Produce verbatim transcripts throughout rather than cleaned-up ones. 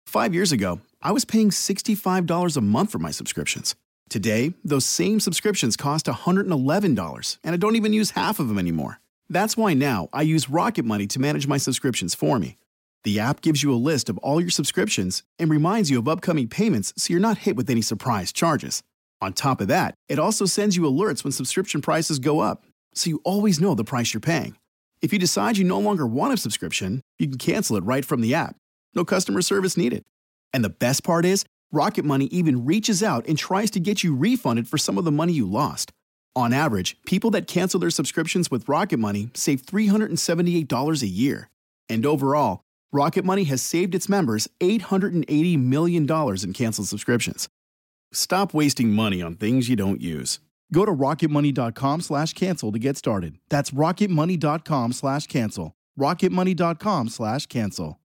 Five years ago, I was paying sixty-five dollars a month for my subscriptions. Today, those same subscriptions cost one hundred eleven dollars, and I don't even use half of them anymore. That's why now I use Rocket Money to manage my subscriptions for me. The app gives you a list of all your subscriptions and reminds you of upcoming payments so you're not hit with any surprise charges. On top of that, it also sends you alerts when subscription prices go up, so you always know the price you're paying. If you decide you no longer want a subscription, you can cancel it right from the app. No customer service needed. And the best part is, Rocket Money even reaches out and tries to get you refunded for some of the money you lost. On average, people that cancel their subscriptions with Rocket Money save three hundred seventy-eight dollars a year. And overall, Rocket Money has saved its members eight hundred eighty million dollars in canceled subscriptions. Stop wasting money on things you don't use. Go to rocketmoney.com slash cancel to get started. That's rocketmoney.com slash cancel. rocketmoney.com slash cancel.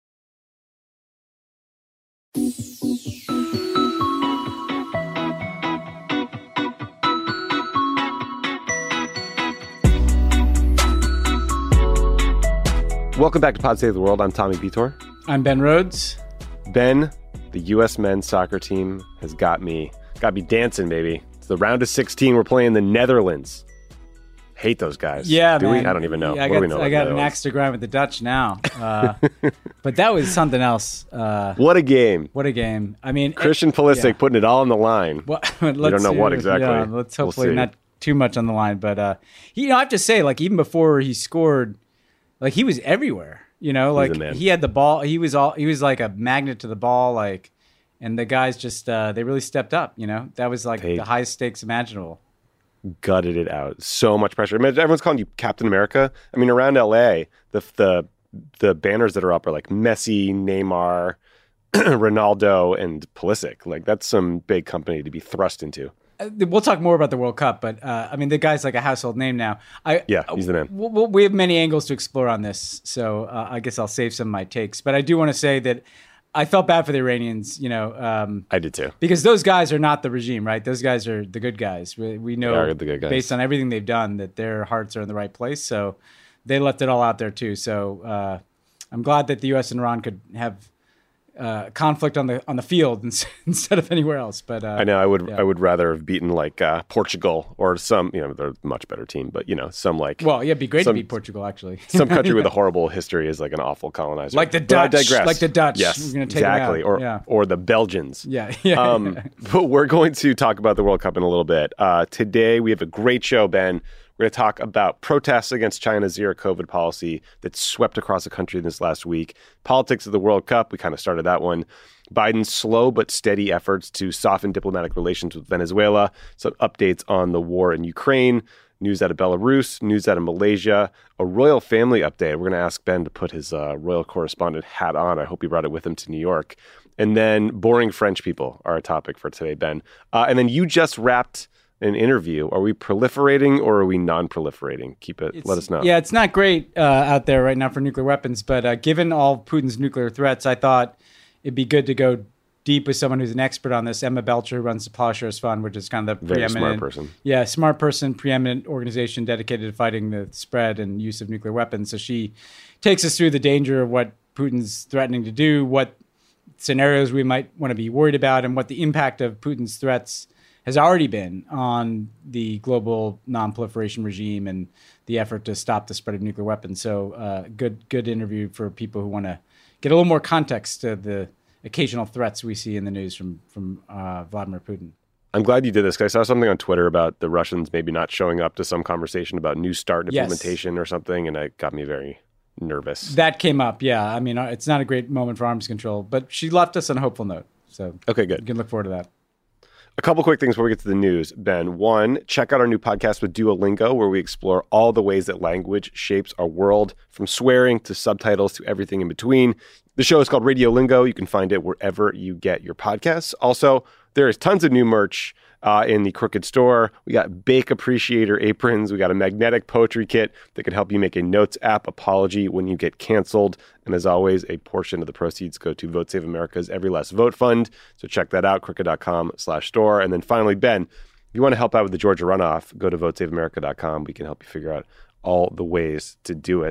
Welcome back to Pod Save the World. I'm Tommy Vitor. I'm Ben Rhodes. Ben, the U S men's soccer team has got me, got me dancing, baby. It's the round of sixteen. We're playing the Netherlands. Hate those guys. Yeah, do man. we? I don't even know. Yeah, I what got, do we know? I got an axe to grind with the Dutch now. Uh, but that was something else. Uh, what a game. What a game. I mean, Christian Pulisic yeah. putting it all on the line. Well, we don't know what exactly. Yeah, let's hopefully we'll not too much on the line. But, uh, he, you know, I have to say, like, even before he scored, like, he was everywhere. You know, like, he had the ball. He was all. He was like a magnet to the ball, like, and the guys just, uh, they really stepped up, you know? That was, like, they the highest stakes imaginable. Gutted it out. So much pressure. I mean, everyone's calling you Captain America. I mean, around L A, the the the banners that are up are like Messi, Neymar, Ronaldo, and Pulisic. Like, that's some big company to be thrust into. Uh, we'll talk more about the World Cup, but uh, I mean, the guy's like a household name now. I, yeah, he's the man. Uh, we have many angles to explore on this, so uh, I guess I'll save some of my takes. But I do want to say that I felt bad for the Iranians, you know. Um, I did too. Because those guys are not the regime, right? Those guys are the good guys. We, we know, they are the good guys. Based on everything they've done, that their hearts are in the right place. So they left it all out there too. So uh, I'm glad that the U S and Iran could have uh, conflict on the on the field instead of anywhere else. But uh, I know I would yeah. I would rather have beaten like uh, Portugal or some, you know, they're a much better team, but you know, some like well, yeah, it'd be great some, to beat Portugal actually. Some country with a horrible history is like an awful colonizer, like the but Dutch, like the Dutch. Yes, we're gonna take exactly, or yeah. or the Belgians. Yeah, yeah. Um, but we're going to talk about the World Cup in a little bit. Uh, today we have a great show, Ben. We're going to talk about protests against China's zero COVID policy that swept across the country this last week. Politics of the World Cup, we kind of started that one. Biden's slow but steady efforts to soften diplomatic relations with Venezuela. Some updates on the war in Ukraine. News out of Belarus. News out of Malaysia. A royal family update. We're going to ask Ben to put his uh, royal correspondent hat on. I hope he brought it with him to New York. And then boring French people are a topic for today, Ben. Uh, and then you just wrapped an interview. Are we proliferating or are we non-proliferating? Keep it. It's, let us know. Yeah, it's not great uh, out there right now for nuclear weapons, but uh, given all Putin's nuclear threats, I thought it'd be good to go deep with someone who's an expert on this. Emma Belcher, who runs the Plowshares Fund, which is kind of the Very preeminent, smart person. Yeah, smart person, preeminent organization dedicated to fighting the spread and use of nuclear weapons. So she takes us through the danger of what Putin's threatening to do, what scenarios we might want to be worried about, and what the impact of Putin's threats has already been on the global non-proliferation regime and the effort to stop the spread of nuclear weapons. So uh, good good interview for people who want to get a little more context to the occasional threats we see in the news from, from uh, Vladimir Putin. I'm glad you did this, because I saw something on Twitter about the Russians maybe not showing up to some conversation about New START implementation yes. or something, and it got me very nervous. That came up, yeah. I mean, it's not a great moment for arms control, but she left us on a hopeful note. So okay, good. You can look forward to that. A couple quick things before we get to the news, Ben. One, check out our new podcast with Duolingo, where we explore all the ways that language shapes our world, from swearing to subtitles to everything in between. The show is called Radio Lingo. You can find it wherever you get your podcasts. Also, there is tons of new merch uh, in the Crooked store. We got Bake Appreciator aprons. We got a magnetic poetry kit that can help you make a Notes app apology when you get canceled. And as always, a portion of the proceeds go to Vote Save America's Every Last Vote Fund. So check that out, crooked.com slash store. And then finally, Ben, if you want to help out with the Georgia runoff, go to vote save america dot com. We can help you figure out all the ways to do it.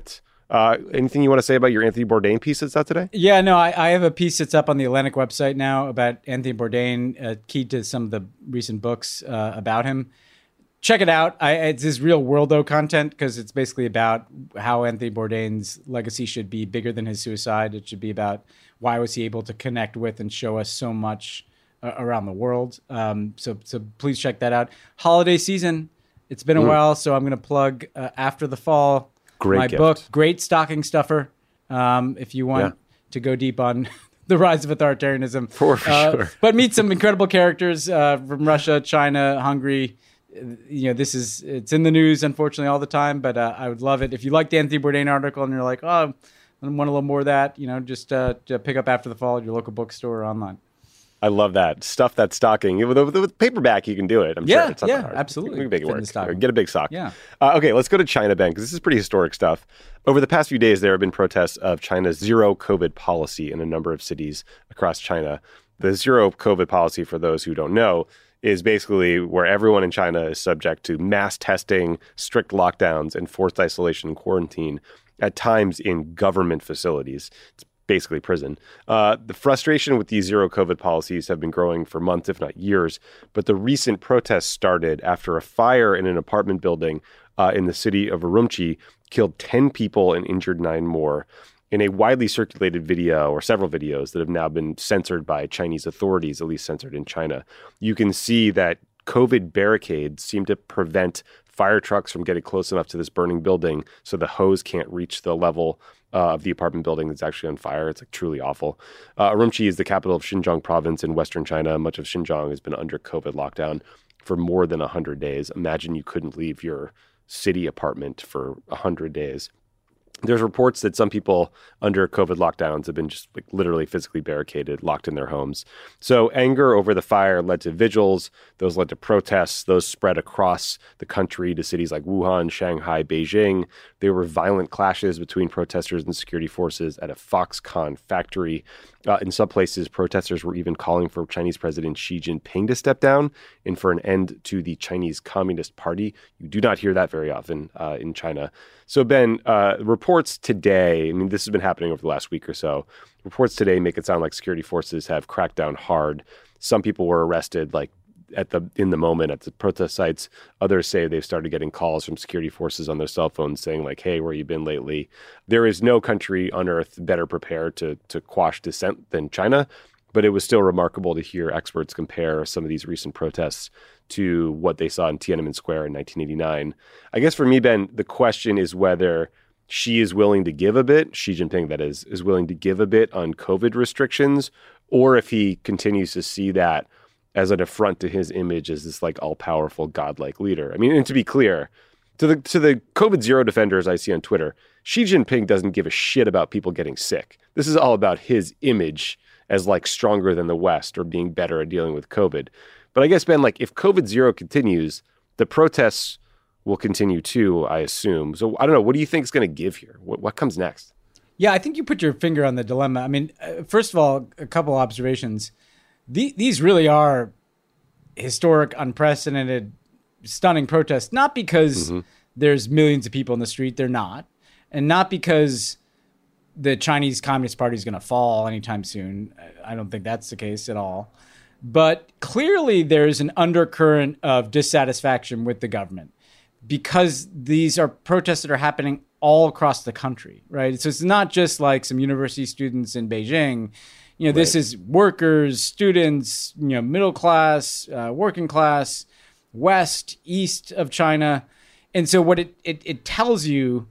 Uh, anything you want to say about your Anthony Bourdain piece that's out today? Yeah, no, I, I have a piece that's up on the Atlantic website now about Anthony Bourdain, uh, key to some of the recent books uh, about him. Check it out. I, it's this real worldo content because it's basically about how Anthony Bourdain's legacy should be bigger than his suicide. It should be about why was he able to connect with and show us so much uh, around the world. Um, so, so please check that out. Holiday season. It's been a mm. while, so I'm going to plug uh, After the Fall. Great my gift. book, great stocking stuffer. Um, if you want yeah. to go deep on the rise of authoritarianism, for, for uh, sure. But meet some incredible characters uh, from Russia, China, Hungary. You know, this is it's in the news, unfortunately, all the time. But uh, I would love it if you like the Anthony Bourdain article and you're like, oh, I want a little more of that. You know, just uh, pick up After the Fall at your local bookstore or online. I love that. Stuff that stocking. With, with, with paperback, you can do it. I'm yeah, sure. It's not yeah, that hard. absolutely. We can make it work. Or get a big sock. Yeah. Uh, okay, let's go to China, Ben, because this is pretty historic stuff. Over the past few days, there have been protests of China's zero COVID policy in a number of cities across China. The zero COVID policy, for those who don't know, is basically where everyone in China is subject to mass testing, strict lockdowns, and forced isolation and quarantine, at times in government facilities. It's basically prison. Uh, the frustration with these zero COVID policies have been growing for months, if not years. But the recent protests started after a fire in an apartment building uh, in the city of Urumqi killed ten people and injured nine more. In a widely circulated video, or several videos that have now been censored by Chinese authorities, at least censored in China, you can see that COVID barricades seem to prevent fire trucks from getting close enough to this burning building so the hose can't reach the level uh, of the apartment building that's actually on fire. It's like truly awful. Uh, Urumqi is the capital of Xinjiang province in western China. Much of Xinjiang has been under COVID lockdown for more than one hundred days. Imagine you couldn't leave your city apartment for one hundred days. There's reports that some people under COVID lockdowns have been just like literally physically barricaded, locked in their homes. So anger over the fire led to vigils. Those led to protests. Those spread across the country to cities like Wuhan, Shanghai, Beijing. There were violent clashes between protesters and security forces at a Foxconn factory. Uh, in some places, protesters were even calling for Chinese President Xi Jinping to step down and for an end to the Chinese Communist Party. You do not hear that very often uh, in China. So, Ben, uh, reports today, I mean, this has been happening over the last week or so. Reports today make it sound like security forces have cracked down hard. Some people were arrested, like, at the in the moment at the protest sites. Others say they've started getting calls from security forces on their cell phones saying like, hey, where you been lately? There is no country on earth better prepared to to quash dissent than China. But it was still remarkable to hear experts compare some of these recent protests to what they saw in Tiananmen Square in nineteen eighty-nine. I guess for me, Ben, the question is whether Xi is willing to give a bit, Xi Jinping, that is, is willing to give a bit on COVID restrictions, or if he continues to see that as an affront to his image as this like all-powerful godlike leader. I mean, and to be clear, to the to the COVID zero defenders I see on Twitter, Xi Jinping doesn't give a shit about people getting sick. This is all about his image as like stronger than the West or being better at dealing with COVID. But I guess, Ben, like if COVID zero continues, the protests will continue too, I assume. So I don't know. What do you think is going to give here? What, what comes next? Yeah, I think you put your finger on the dilemma. I mean, uh, first of all, a couple observations. The, these really are historic, unprecedented, stunning protests, not because mm-hmm. there's millions of people in the street. They're not. And not because the Chinese Communist Party is going to fall anytime soon. I don't think that's the case at all. But clearly there's an undercurrent of dissatisfaction with the government because these are protests that are happening all across the country, right? So it's not just like some university students in Beijing. You know, this right. is workers, students, you know, middle class, uh, working class, west, east of China. And so what it, it, it tells you,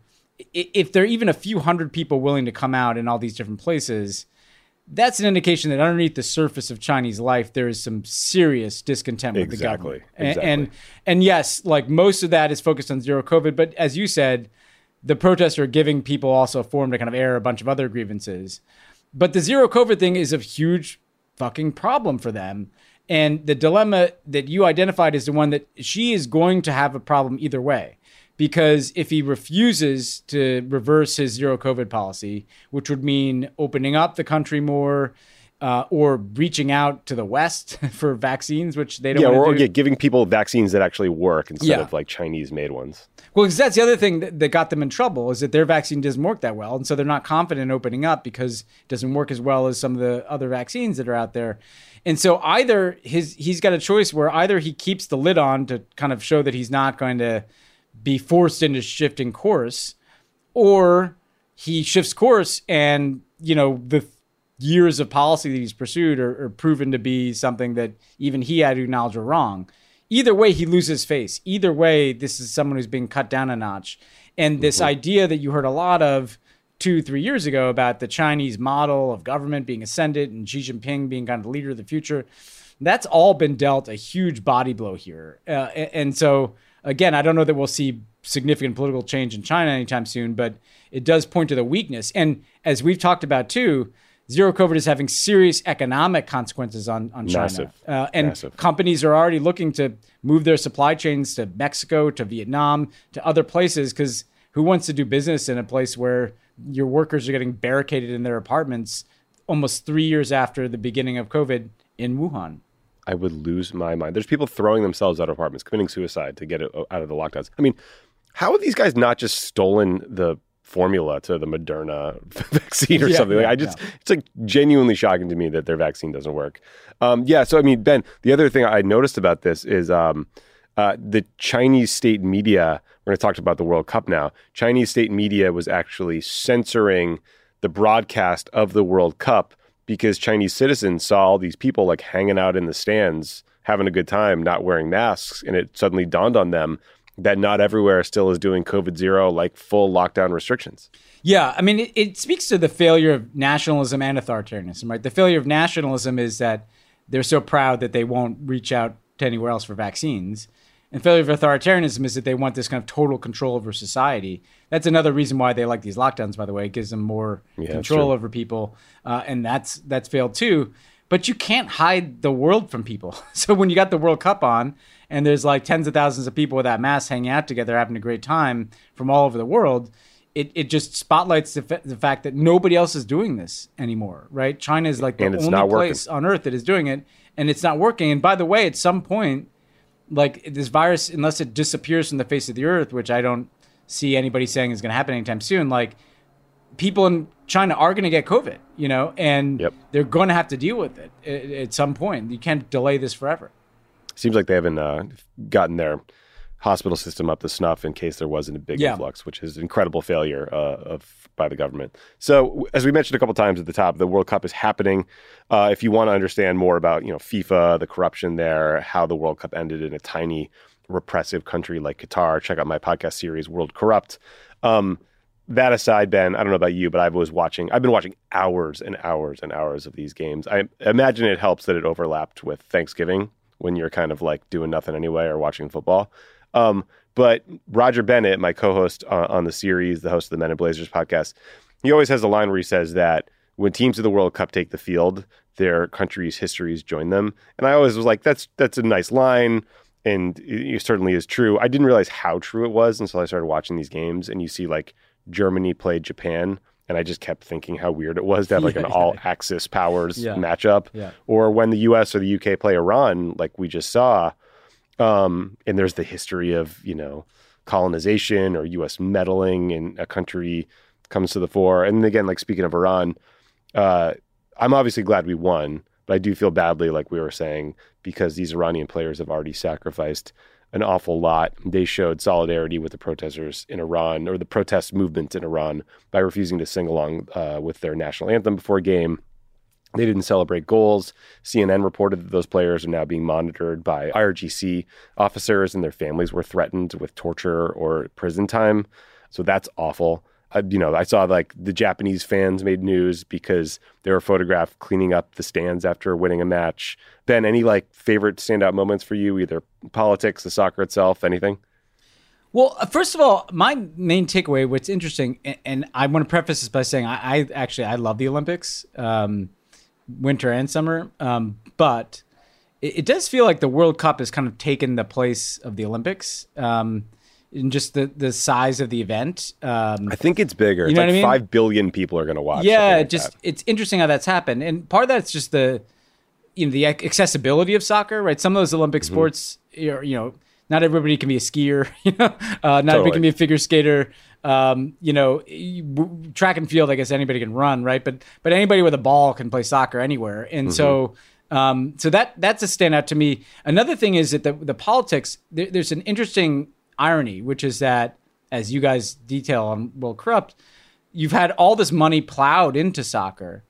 if there are even a few hundred people willing to come out in all these different places, that's an indication that underneath the surface of Chinese life, there is some serious discontent with exactly. the government. Exactly. And, and and yes, like most of that is focused on zero COVID. But as you said, the protests are giving people also a forum to kind of air a bunch of other grievances. But the zero COVID thing is a huge fucking problem for them. And the dilemma that you identified is the one that Xi is going to have a problem either way. Because if he refuses to reverse his zero COVID policy, which would mean opening up the country more uh, or reaching out to the West for vaccines, which they don't yeah, want or to do. yeah, giving people vaccines that actually work instead Yeah. of like Chinese-made ones. Well, because that's the other thing that, that got them in trouble is that their vaccine doesn't work that well. And so they're not confident in opening up because it doesn't work as well as some of the other vaccines that are out there. And so either his he's got a choice where either he keeps the lid on to kind of show that he's not going to be forced into shifting course, or he shifts course and, you know, the years of policy that he's pursued are, are proven to be something that even he had to acknowledge are wrong. Either way, he loses face. Either way, this is someone who's being cut down a notch. And this mm-hmm. idea that you heard a lot of two, three years ago about the Chinese model of government being ascendant and Xi Jinping being kind of the leader of the future, that's all been dealt a huge body blow here. Uh, and, and so, again, I don't know that we'll see significant political change in China anytime soon, but it does point to the weakness. And as we've talked about too, zero COVID is having serious economic consequences on, on China. Massive. Uh, and Massive. Companies are already looking to move their supply chains to Mexico, to Vietnam, to other places, because who wants to do business in a place where your workers are getting barricaded in their apartments almost three years after the beginning of COVID in Wuhan? I would lose my mind. There's people throwing themselves out of apartments, committing suicide to get it out of the lockdowns. I mean, how have these guys not just stolen the formula to the Moderna vaccine or Yeah, something? Like, yeah, I just, yeah. it's like genuinely shocking to me that their vaccine doesn't work. Um, yeah. So, I mean, Ben, the other thing I noticed about this is um, uh, the Chinese state media, we're going to talk about the World Cup now. Chinese state media was actually censoring the broadcast of the World Cup because Chinese citizens saw all these people like hanging out in the stands, having a good time, not wearing masks. And it suddenly dawned on them that not everywhere still is doing COVID zero, like full lockdown restrictions. Yeah, I mean, it, it speaks to the failure of nationalism and authoritarianism, right? The failure of nationalism is that they're so proud that they won't reach out to anywhere else for vaccines. And failure of authoritarianism is that they want this kind of total control over society. That's another reason why they like these lockdowns, by the way. It gives them more Yeah, control over people. Uh, and that's that's failed too. But you can't hide the world from people. So when you got the World Cup on and there's like tens of thousands of people without masks hanging out together, having a great time from all over the world, it, it just spotlights the, fa- the fact that nobody else is doing this anymore, right? China is like the And it's only not working. place on earth that is doing it, and it's not working. And by the way, at some point, like this virus, unless it disappears from the face of the earth, which I don't see anybody saying is going to happen anytime soon, like people in China are going to get COVID, you know, and Yep. they're going to have to deal with it at, at some point. You can't delay this forever. Seems like they haven't uh, gotten their hospital system up to snuff in case there wasn't a big Yeah. influx, which is an incredible failure uh, of by the government. So, as we mentioned a couple times at the top, the World Cup is happening. Uh, if you want to understand more about, you know, FIFA, the corruption there, how the World Cup ended in a tiny repressive country like Qatar, check out my podcast series, World Corrupt. Um, that aside, Ben, I don't know about you, but I was watching, I've been watching hours and hours and hours of these games. I imagine it helps that it overlapped with Thanksgiving when you're kind of like doing nothing anyway or watching football. Um, but Roger Bennett, my co-host on, on the series, the host of the Men in Blazers podcast, he always has a line where he says that when teams of the World Cup take the field, their country's histories join them. And I always was like, that's that's a nice line, and it, it certainly is true. I didn't realize how true it was until I started watching these games, and you see like Germany played Japan, and I just kept thinking how weird it was to have like Yeah, an yeah. all-Axis powers Yeah. matchup. Yeah. Or when the U S or the U K play Iran, like we just saw, um, and there's the history of, you know, colonization or U S meddling in a country comes to the fore. And again, like speaking of Iran, uh, I'm obviously glad we won, but I do feel badly, like we were saying, because these Iranian players have already sacrificed an awful lot. They showed solidarity with the protesters in Iran, or the protest movement in Iran, by refusing to sing along uh, with their national anthem before a game. They didn't celebrate goals. C N N reported that those players are now being monitored by I R G C officers, and their families were threatened with torture or prison time. So that's awful. Uh, you know, I saw like the Japanese fans made news because they were photographed cleaning up the stands after winning a match. Ben, any like favorite standout moments for you, either politics, the soccer itself, anything? Well, uh, first of all, my main takeaway, what's interesting, and, and I want to preface this by saying I, I actually, I love the Olympics, um, winter and summer, um, but it, it does feel like the World Cup has kind of taken the place of the Olympics. Um, in just the, the size of the event. Um, I think it's bigger. You It's know like what I mean? five billion people are going to watch. yeah, something like just that. it's interesting how that's happened, and part of that's just the you know the ac- accessibility of soccer, right? Some of those Olympic Mm-hmm. sports, you're, you know, not everybody can be a skier, you know, uh, not everybody Totally. can be a figure skater. Um, you know, you- w- track and field, I guess anybody can run, right? But but anybody with a ball can play soccer anywhere, and so. Um, so that that's a standout to me. Another thing is that the the politics. There, there's an interesting irony, which is that, as you guys detail on World Corrupt, you've had all this money plowed into soccer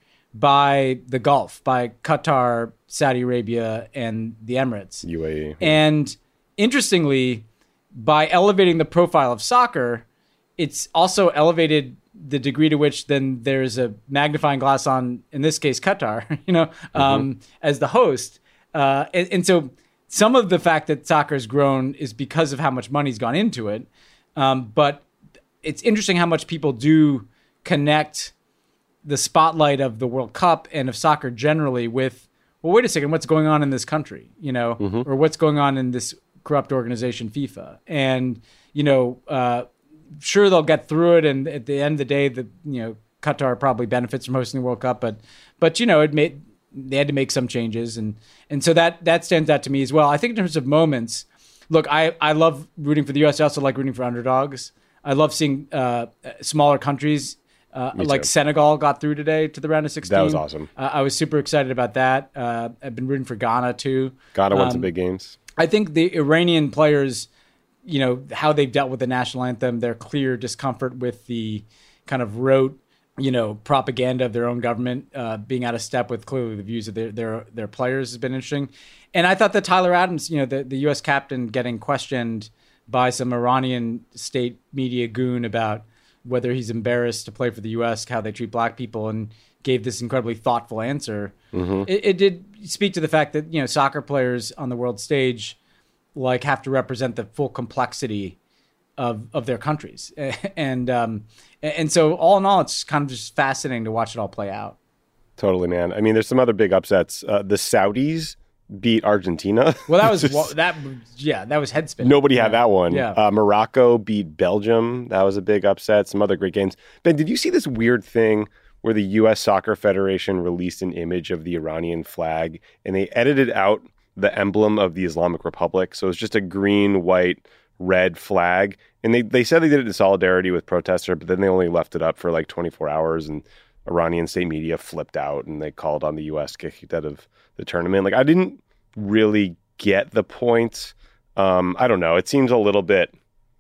by the Gulf, by Qatar, Saudi Arabia, and the Emirates. U A E. And interestingly, by elevating the profile of soccer, it's also elevated the degree to which then there's a magnifying glass on, in this case, Qatar, you know, um, as the host. Uh, and, and so some of the fact that soccer has grown is because of how much money's gone into it. Um, but it's interesting how much people do connect the spotlight of the World Cup and of soccer generally with, well, wait a second, what's going on in this country, you know, or what's going on in this corrupt organization, FIFA. And, you know, uh, sure they'll get through it, and at the end of the day, the you know Qatar probably benefits from hosting the World Cup, but but you know it made they had to make some changes, and and so that that stands out to me as well. I think in terms of moments, look, I I love rooting for the U S. I also like rooting for underdogs. I love seeing uh, smaller countries uh, like too. Senegal got through today to the round of sixteen. That was awesome. Uh, I was super excited about that. Uh, I've been rooting for Ghana too. Ghana won some Um, big games. I think the Iranian players, you know, how they've dealt with the national anthem, their clear discomfort with the kind of rote, you know, propaganda of their own government uh, being out of step with clearly the views of their, their their players has been interesting. And I thought that Tyler Adams, you know, the, the U S captain getting questioned by some Iranian state media goon about whether he's embarrassed to play for the U S, how they treat black people, and gave this incredibly thoughtful answer. Mm-hmm. It, it did speak to the fact that, you know, soccer players on the world stage like have to represent the full complexity of of their countries. And um, and so all in all, it's kind of just fascinating to watch it all play out. Totally, man. I mean, there's some other big upsets. Uh, the Saudis beat Argentina. Well, that was wa- that yeah, that was head spinning. Nobody yeah. had that one. Yeah. Uh, Morocco beat Belgium. That was a big upset. Some other great games. Ben, did you see this weird thing where the U S Soccer Federation released an image of the Iranian flag and they edited out the emblem of the Islamic Republic? So it's just a green, white, red flag. And they, they said they did it in solidarity with protesters, but then they only left it up for like twenty-four hours, and Iranian state media flipped out and they called on the U S to get kicked out of the tournament. Like, I didn't really get the point. Um, I don't know. It seems a little bit,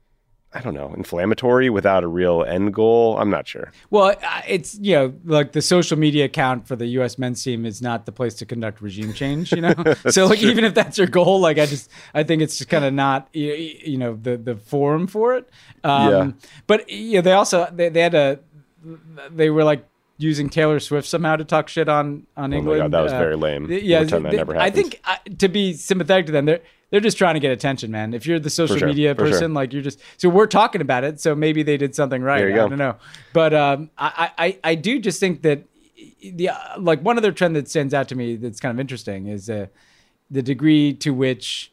I don't know, inflammatory without a real end goal. I'm not sure. Well, uh, it's, you know, like the social media account for the U S men's team is not the place to conduct regime change, you know? So like, even if that's your goal, like I just, I think it's just kind of not, you, you know, the, the forum for it. Um, Yeah. But, you know, they also, they, they had a, they were like using Taylor Swift somehow to talk shit on, on Oh England. my God, that was Uh, very lame. Yeah. Pretend that they- never I happened. think uh, to be sympathetic to them, they're, they're just trying to get attention, man. If you're the social sure, media for sure. person, like you're just, so we're talking about it. So maybe they did something right. There you I go. don't know. But um, I, I, I do just think that the, uh, like one other trend that stands out to me that's kind of interesting is uh, the degree to which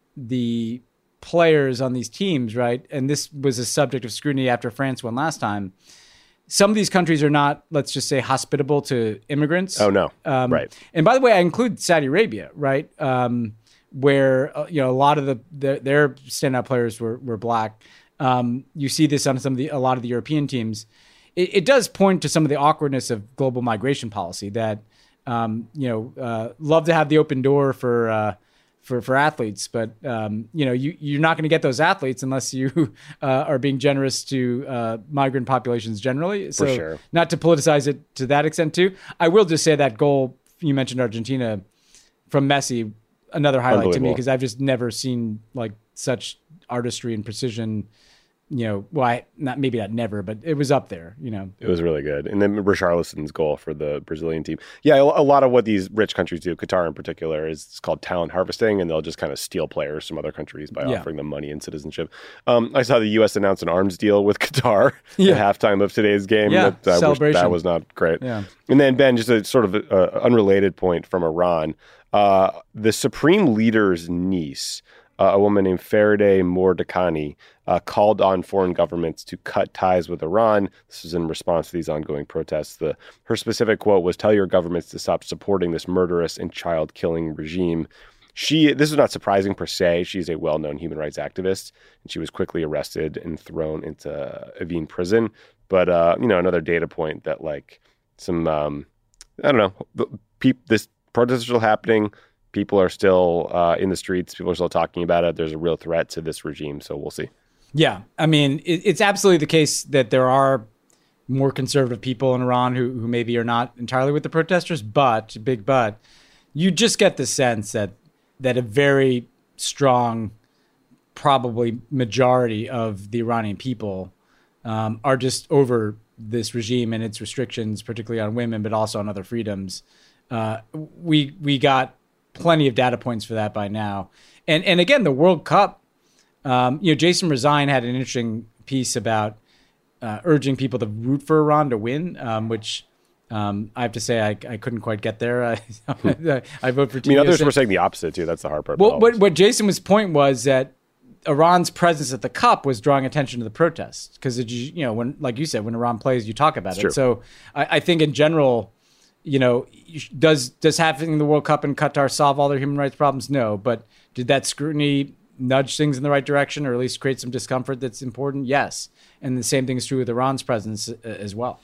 the players on these teams, right? And this was a subject of scrutiny after France won last time. Some of these countries are not, let's just say, hospitable to immigrants. Oh, no. Um, Right. And by the way, I include Saudi Arabia, right? Um, where, uh, you know, a lot of the, the their standout players were, were black. Um, you see this on some of the, a lot of the European teams. It, it does point to some of the awkwardness of global migration policy that, um, you know, uh, love to have the open door for, uh, for, for athletes, but um, you know, you, you're not going to get those athletes unless you uh, are being generous to uh, migrant populations generally. So sure. not to politicize it to that extent too. I will just say that goal, you mentioned Argentina from Messi, another highlight to me, Unbelievable. because I've just never seen like such artistry and precision. You know, well, I, not maybe not never, but it was up there. You know, It was really good. And then Richarlison's goal for the Brazilian team. Yeah, a a lot of what these rich countries do, Qatar in particular, is it's called talent harvesting, and they'll just kind of steal players from other countries by Yeah. offering them money and citizenship. Um, I saw the U S announce an arms deal with Qatar Yeah. at halftime of today's game. Yeah, that, I wish celebration. that was not great. Yeah. And then, Ben, just a sort of uh, unrelated point from Iran. Uh, the supreme leader's niece uh, a woman named Farideh Mordekani, uh, called on foreign governments to cut ties with Iran. This is in response to these ongoing protests. The, her specific quote was, "Tell your governments to stop supporting this murderous and child-killing regime." She, this is not surprising per se. She's a well-known human rights activist, and she was quickly arrested and thrown into Evin prison. But, uh, you know, another data point that, like, some, um, I don't know, pe- this protests are still happening. People are still uh, in the streets. People are still talking about it. There's a real threat to this regime, so we'll see. Yeah, I mean, it, it's absolutely the case that there are more conservative people in Iran who, who maybe are not entirely with the protesters, but, big but, you just get the sense that that a very strong, probably majority of the Iranian people um, are just over this regime and its restrictions, particularly on women, but also on other freedoms. Uh, we we got plenty of data points for that by now. And and again, the World Cup, um, you know, Jason Rezaian had an interesting piece about uh, urging people to root for Iran to win, um, which um, I have to say I, I couldn't quite get there. I, I vote for Team I mean, others U S A. were saying the opposite too. That's the hard part. Well, what, what Jason's point was that Iran's presence at the Cup was drawing attention to the protests because, you know, when, like you said, when Iran plays, you talk about it's it. True. So I, I think in general, you know, does does having the World Cup in Qatar solve all their human rights problems? No, but did that scrutiny nudge things in the right direction, or at least create some discomfort that's important? Yes, and the same thing is true with Iran's presence as well.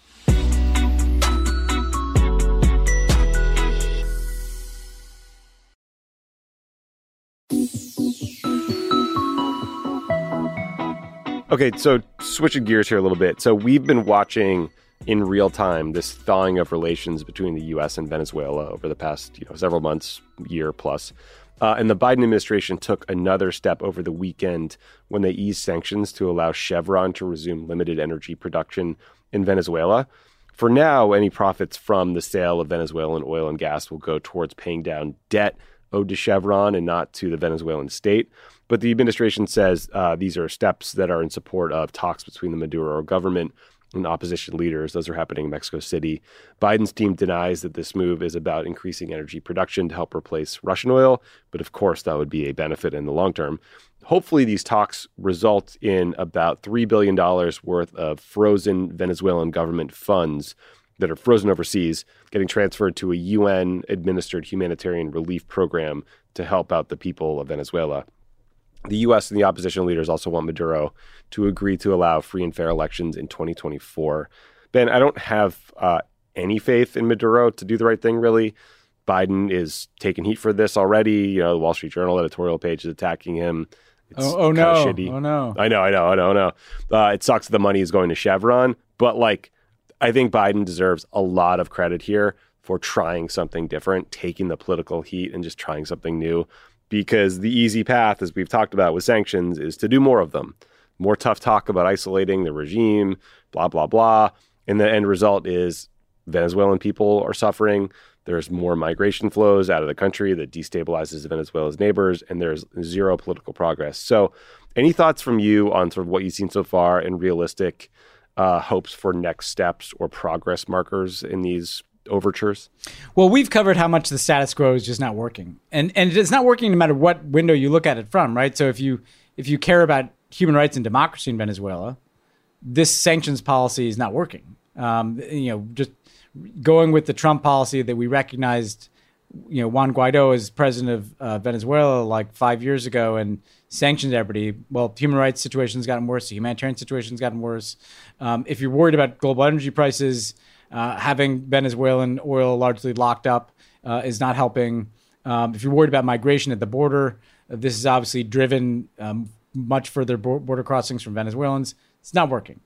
Okay, so switching gears here a little bit. So we've been watching in real time this thawing of relations between the U S and Venezuela over the past, you know, several months, year plus. Uh, and the Biden administration took another step over the weekend when they eased sanctions to allow Chevron to resume limited energy production in Venezuela. For now, any profits from the sale of Venezuelan oil and gas will go towards paying down debt owed to Chevron and not to the Venezuelan state. But the administration says uh, these are steps that are in support of talks between the Maduro government and opposition leaders. Those are happening in Mexico City. Biden's team denies that this move is about increasing energy production to help replace Russian oil, but of course that would be a benefit in the long term. Hopefully these talks result in about three billion dollars worth of frozen Venezuelan government funds that are frozen overseas, getting transferred to a U N-administered humanitarian relief program to help out the people of Venezuela. The U S and the opposition leaders also want Maduro to agree to allow free and fair elections in twenty twenty-four. Ben, I don't have uh, any faith in Maduro to do the right thing, really. Biden is taking heat for this already. You know, the Wall Street Journal editorial page is attacking him. It's oh, oh no. shitty. Oh, no. I know, I know, I know, I know. Uh, it sucks that the money is going to Chevron, but like, I think Biden deserves a lot of credit here for trying something different, taking the political heat and just trying something new. Because the easy path, as we've talked about with sanctions, is to do more of them. More tough talk about isolating the regime, blah, blah, blah. And the end result is Venezuelan people are suffering. There's more migration flows out of the country that destabilizes Venezuela's neighbors, and there's zero political progress. So any thoughts from you on sort of what you've seen so far and realistic uh, hopes for next steps or progress markers in these overtures? Well, we've covered how much the status quo is just not working. And and it's not working no matter what window you look at it from, right? So if you if you care about human rights and democracy in Venezuela, this sanctions policy is not working. Um, you know, just going with the Trump policy that we recognized, you know, Juan Guaido as president of uh, Venezuela like five years ago and sanctioned everybody. Well, human rights situation's gotten worse. The humanitarian situation's gotten worse. Um, if you're worried about global energy prices, Uh, having Venezuelan oil largely locked up uh, is not helping. Um, if you're worried about migration at the border, uh, this has obviously driven um, much further bo- border crossings from Venezuelans. It's not working.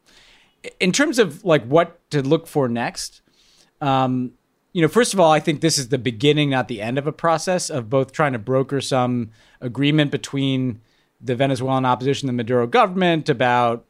In terms of like what to look for next, um, you know, first of all, I think this is the beginning, not the end of a process of both trying to broker some agreement between the Venezuelan opposition and the Maduro government about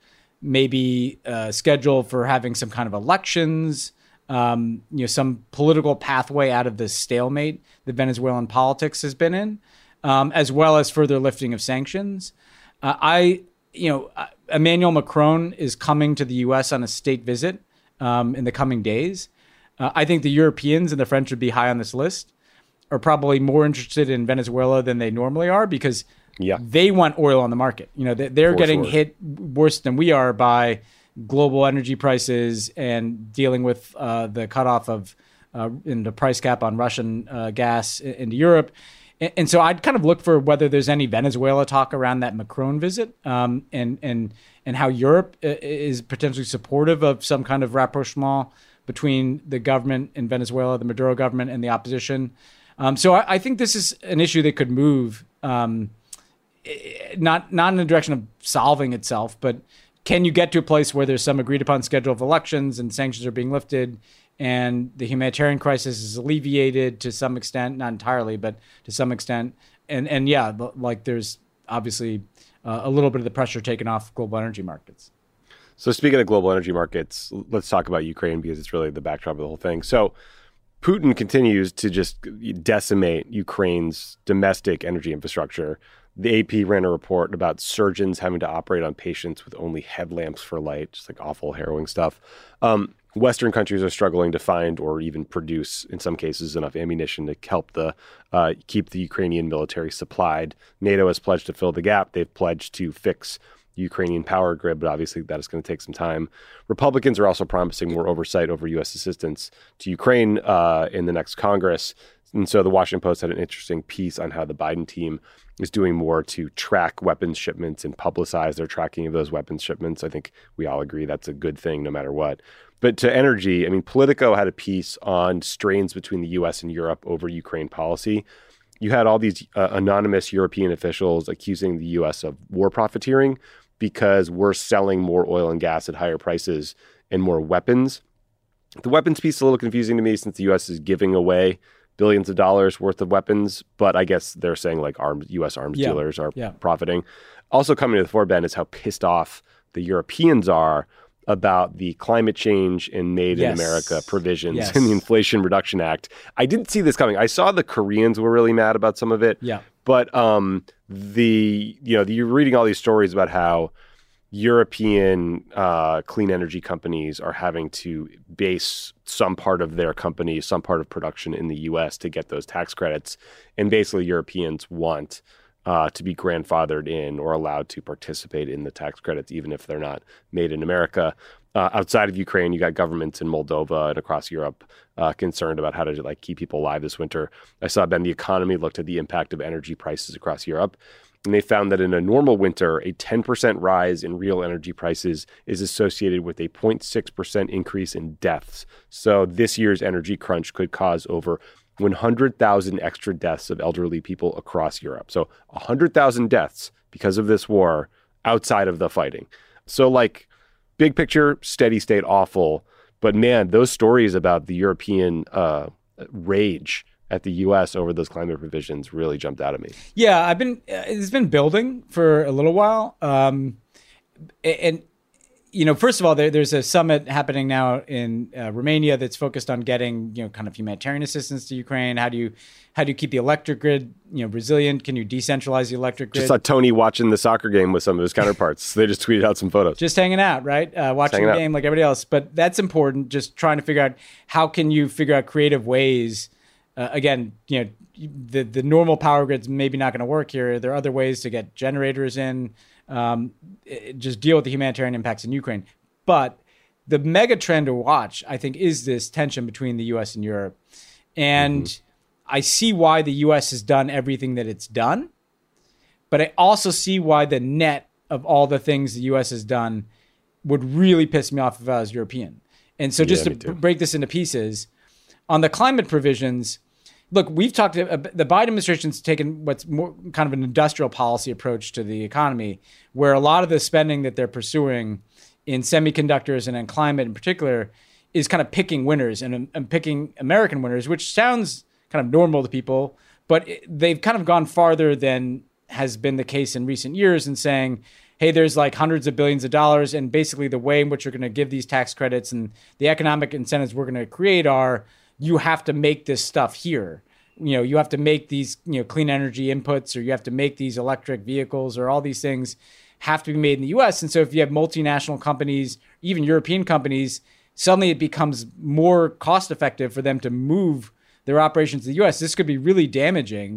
maybe a schedule for having some kind of elections. Um, you know, some political pathway out of this stalemate that Venezuelan politics has been in, um, as well as further lifting of sanctions. Uh, I, you know, uh, Emmanuel Macron is coming to the U S on a state visit um, in the coming days. Uh, I think the Europeans and the French would be high on this list, are probably more interested in Venezuela than they normally are because Yeah. They want oil on the market. You know, they're For getting sure. hit worse than we are by global energy prices and dealing with uh, the cutoff of uh, in the price cap on Russian uh, gas into Europe. And, and so I'd kind of look for whether there's any Venezuela talk around that Macron visit, um, and and and how Europe is potentially supportive of some kind of rapprochement between the government in Venezuela, the Maduro government, and the opposition. Um, so I, I think this is an issue that could move, um, not not in the direction of solving itself, but can you get to a place where there's some agreed upon schedule of elections and sanctions are being lifted and the humanitarian crisis is alleviated to some extent, not entirely, but to some extent. And, and yeah, like there's obviously uh, a little bit of the pressure taken off global energy markets. So speaking of global energy markets, let's talk about Ukraine because it's really the backdrop of the whole thing. So Putin continues to just decimate Ukraine's domestic energy infrastructure. The A P ran a report about surgeons having to operate on patients with only headlamps for light, just like awful, harrowing stuff. Um, Western countries are struggling to find or even produce, in some cases, enough ammunition to help the uh, keep the Ukrainian military supplied. NATO has pledged to fill the gap. They've pledged to fix the Ukrainian power grid, but obviously that is going to take some time. Republicans are also promising more oversight over U S assistance to Ukraine uh, in the next Congress. And so the Washington Post had an interesting piece on how the Biden team is doing more to track weapons shipments and publicize their tracking of those weapons shipments. I think we all agree that's a good thing no matter what. But to energy, I mean, Politico had a piece on strains between the U S and Europe over Ukraine policy. You had all these uh, anonymous European officials accusing the U S of war profiteering because we're selling more oil and gas at higher prices and more weapons. The weapons piece is a little confusing to me since the U S is giving away billions of dollars worth of weapons, but I guess they're saying like arms, U S arms Yeah. dealers are Yeah. profiting. Also coming to the fore, Ben, is how pissed off the Europeans are about the climate change and Made Yes. in America provisions Yes. in the Inflation Reduction Act. I didn't see this coming. I saw the Koreans were really mad about some of it. Yeah. But um, the you know the, you're reading all these stories about how European uh, clean energy companies are having to base some part of their company, some part of production in the U S to get those tax credits, and basically Europeans want uh, to be grandfathered in or allowed to participate in the tax credits, even if they're not made in America. Uh, outside of Ukraine, you got governments in Moldova and across Europe uh, concerned about how to like keep people alive this winter. I saw Ben, the Economy looked at the impact of energy prices across Europe, and they found that in a normal winter, a ten percent rise in real energy prices is associated with a zero point six percent increase in deaths. So this year's energy crunch could cause over one hundred thousand extra deaths of elderly people across Europe. So one hundred thousand deaths because of this war outside of the fighting. So like big picture, steady state, awful. But man, those stories about the European uh, rage at the U S over those climate provisions really jumped out at me. Yeah, I've been, it's been building for a little while. Um, and, you know, first of all, there, there's a summit happening now in uh, Romania that's focused on getting, you know, kind of humanitarian assistance to Ukraine. How do you, how do you keep the electric grid, you know, resilient? Can you decentralize the electric grid? Just saw Tony watching the soccer game with some of his counterparts. They just tweeted out some photos. Just hanging out, right? Uh, watching the out. game like everybody else. But that's important. Just trying to figure out how can you figure out creative ways. Uh, again, you know, the the normal power grid's maybe not going to work here. There are other ways to get generators in. Um, it, just deal with the humanitarian impacts in Ukraine. But the mega trend to watch, I think, is this tension between the U S and Europe. And mm-hmm. I see why the U S has done everything that it's done. But I also see why the net of all the things the U S has done would really piss me off if I was European. And so just Yeah, to b- break this into pieces, on the climate provisions, look, we've talked, uh, the Biden administration's taken what's more kind of an industrial policy approach to the economy, where a lot of the spending that they're pursuing in semiconductors and in climate in particular is kind of picking winners and, and picking American winners, which sounds kind of normal to people, but it, they've kind of gone farther than has been the case in recent years in saying, hey, there's like hundreds of billions of dollars, and basically the way in which you're going to give these tax credits and the economic incentives we're going to create are you have to make this stuff here. You know, you have to make these, you know, clean energy inputs, or you have to make these electric vehicles, or all these things have to be made in the U S. And so if you have multinational companies, even European companies, suddenly it becomes more cost effective for them to move their operations to the U S. This could be really damaging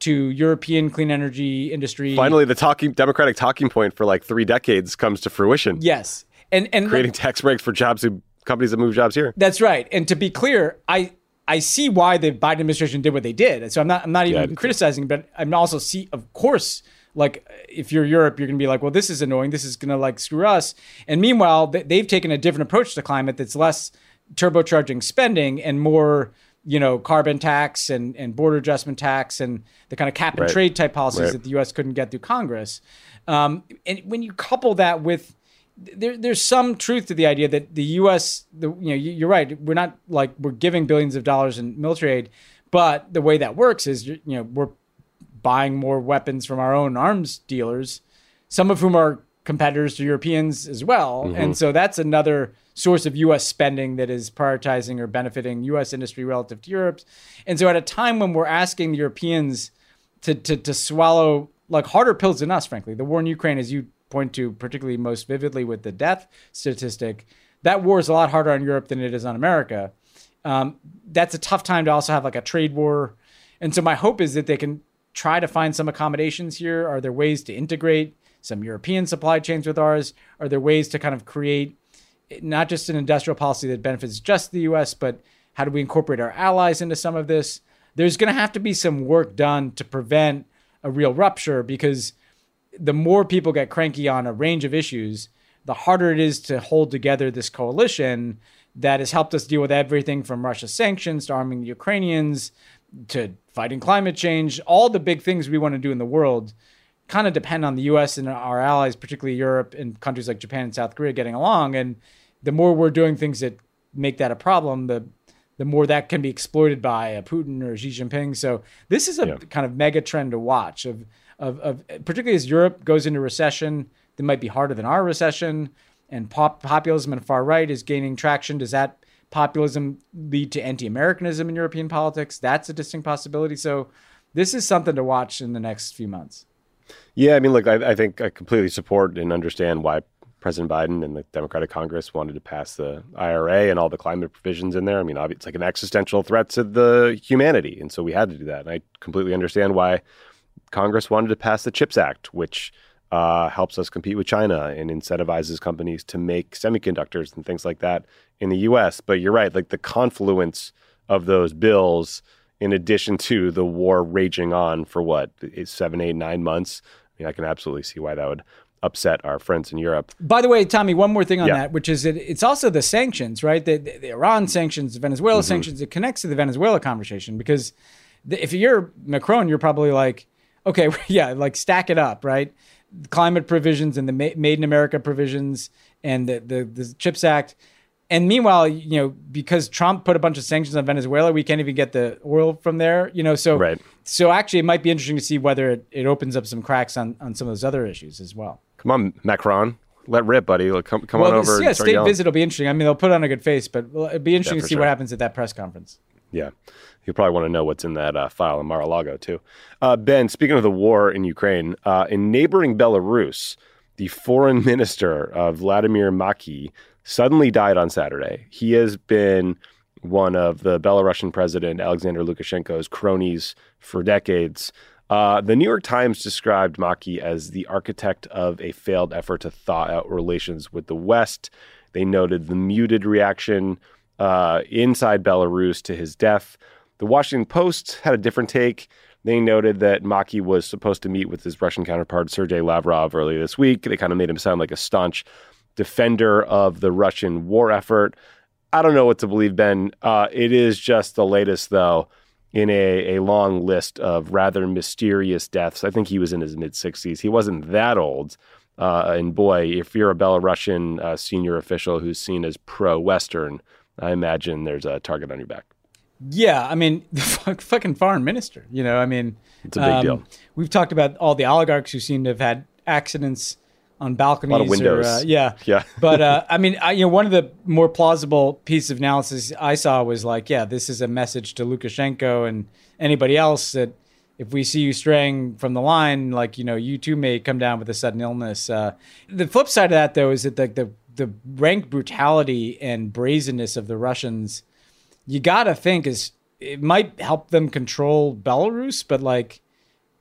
to European clean energy industry. Finally, the talking Democratic talking point for like three decades comes to fruition. Yes. And, and creating tax breaks for jobs who companies that move jobs here. That's right. And to be clear, I I see why the Biden administration did what they did. So I'm not I'm not even yeah, criticizing, but I'm also see, of course, like if you're Europe, you're going to be like, well, this is annoying. This is going to like screw us. And meanwhile, they've taken a different approach to climate that's less turbocharging spending and more, you know, carbon tax and, and border adjustment tax and the kind of cap and right. trade type policies right. that the U S couldn't get through Congress. Um, and when you couple that with There, there's some truth to the idea that the U S, the, you know, you're right. We're not like we're giving billions of dollars in military aid, but the way that works is, you know, we're buying more weapons from our own arms dealers, some of whom are competitors to Europeans as well. Mm-hmm. And so that's another source of U S spending that is prioritizing or benefiting U S industry relative to Europe's. And so at a time when we're asking the Europeans to to, to swallow like harder pills than us, frankly, the war in Ukraine, as you point to particularly most vividly with the death statistic, that war is a lot harder on Europe than it is on America. Um, that's a tough time to also have like a trade war. And so my hope is that they can try to find some accommodations here. Are there ways to integrate some European supply chains with ours? Are there ways to kind of create not just an industrial policy that benefits just the U S, but how do we incorporate our allies into some of this? There's going to have to be some work done to prevent a real rupture, because the more people get cranky on a range of issues, the harder it is to hold together this coalition that has helped us deal with everything from Russia's sanctions to arming the Ukrainians to fighting climate change. All the big things we want to do in the world kind of depend on the U S and our allies, particularly Europe and countries like Japan and South Korea, getting along. And the more we're doing things that make that a problem, the the more that can be exploited by a Putin or Xi Jinping. So this is a yeah. kind of mega trend to watch of Of, of particularly as Europe goes into recession that might be harder than our recession, and pop, populism and far right is gaining traction. Does that populism lead to anti-Americanism in European politics? That's a distinct possibility. So this is something to watch in the next few months. Yeah, I mean, look, I, I think I completely support and understand why President Biden and the Democratic Congress wanted to pass the I R A and all the climate provisions in there. I mean, obviously, it's like an existential threat to the humanity, and so we had to do that. And I completely understand why Congress wanted to pass the CHIPS Act, which uh, helps us compete with China and incentivizes companies to make semiconductors and things like that in the U S. But you're right, like the confluence of those bills, in addition to the war raging on for what, seven, eight, nine months, I mean, I can absolutely see why that would upset our friends in Europe. By the way, Tommy, one more thing on yeah. that, which is that it's also the sanctions, right? The, the, the Iran sanctions, the Venezuela mm-hmm. sanctions, it connects to the Venezuela conversation, because the, if you're Macron, you're probably like, okay, yeah, like stack it up, right? Climate provisions and the Ma- Made in America provisions and the, the the CHIPS Act. And meanwhile, you know, because Trump put a bunch of sanctions on Venezuela, we can't even get the oil from there, you know. So, right. so actually, it might be interesting to see whether it, it opens up some cracks on, on some of those other issues as well. Come on, Macron. Let rip, buddy. Like, come come well, on over. Yeah, and start state yelling. visit will be interesting. I mean, they'll put on a good face, but it'll be interesting yeah, to see sure. what happens at that press conference. Yeah. You probably want to know what's in that uh, file in Mar-a-Lago, too. Uh, Ben, speaking of the war in Ukraine, uh, in neighboring Belarus, the foreign minister, uh, Vladimir Maki, suddenly died on Saturday. He has been one of the Belarusian president, Alexander Lukashenko's cronies for decades. Uh, the New York Times described Maki as the architect of a failed effort to thaw out relations with the West. They noted the muted reaction uh, inside Belarus to his death. The Washington Post had a different take. They noted that Maki was supposed to meet with his Russian counterpart, Sergei Lavrov, earlier this week. They kind of made him sound like a staunch defender of the Russian war effort. I don't know what to believe, Ben. Uh, it is just the latest, though, in a, a long list of rather mysterious deaths. I think he was in his mid-sixties. He wasn't that old. Uh, and boy, if you're a Belarusian uh, senior official who's seen as pro-Western, I imagine there's a target on your back. Yeah, I mean, the fucking foreign minister, you know, I mean. It's a big um, deal. We've talked about all the oligarchs who seem to have had accidents on balconies. A lot of windows. Or, uh, yeah. Yeah. But, uh, I mean, I, you know, one of the more plausible pieces of analysis I saw was like, yeah, this is a message to Lukashenko and anybody else that if we see you straying from the line, like, you know, you too may come down with a sudden illness. Uh, the flip side of that, though, is that the, the, the rank brutality and brazenness of the Russians, you got to think is it might help them control Belarus, but like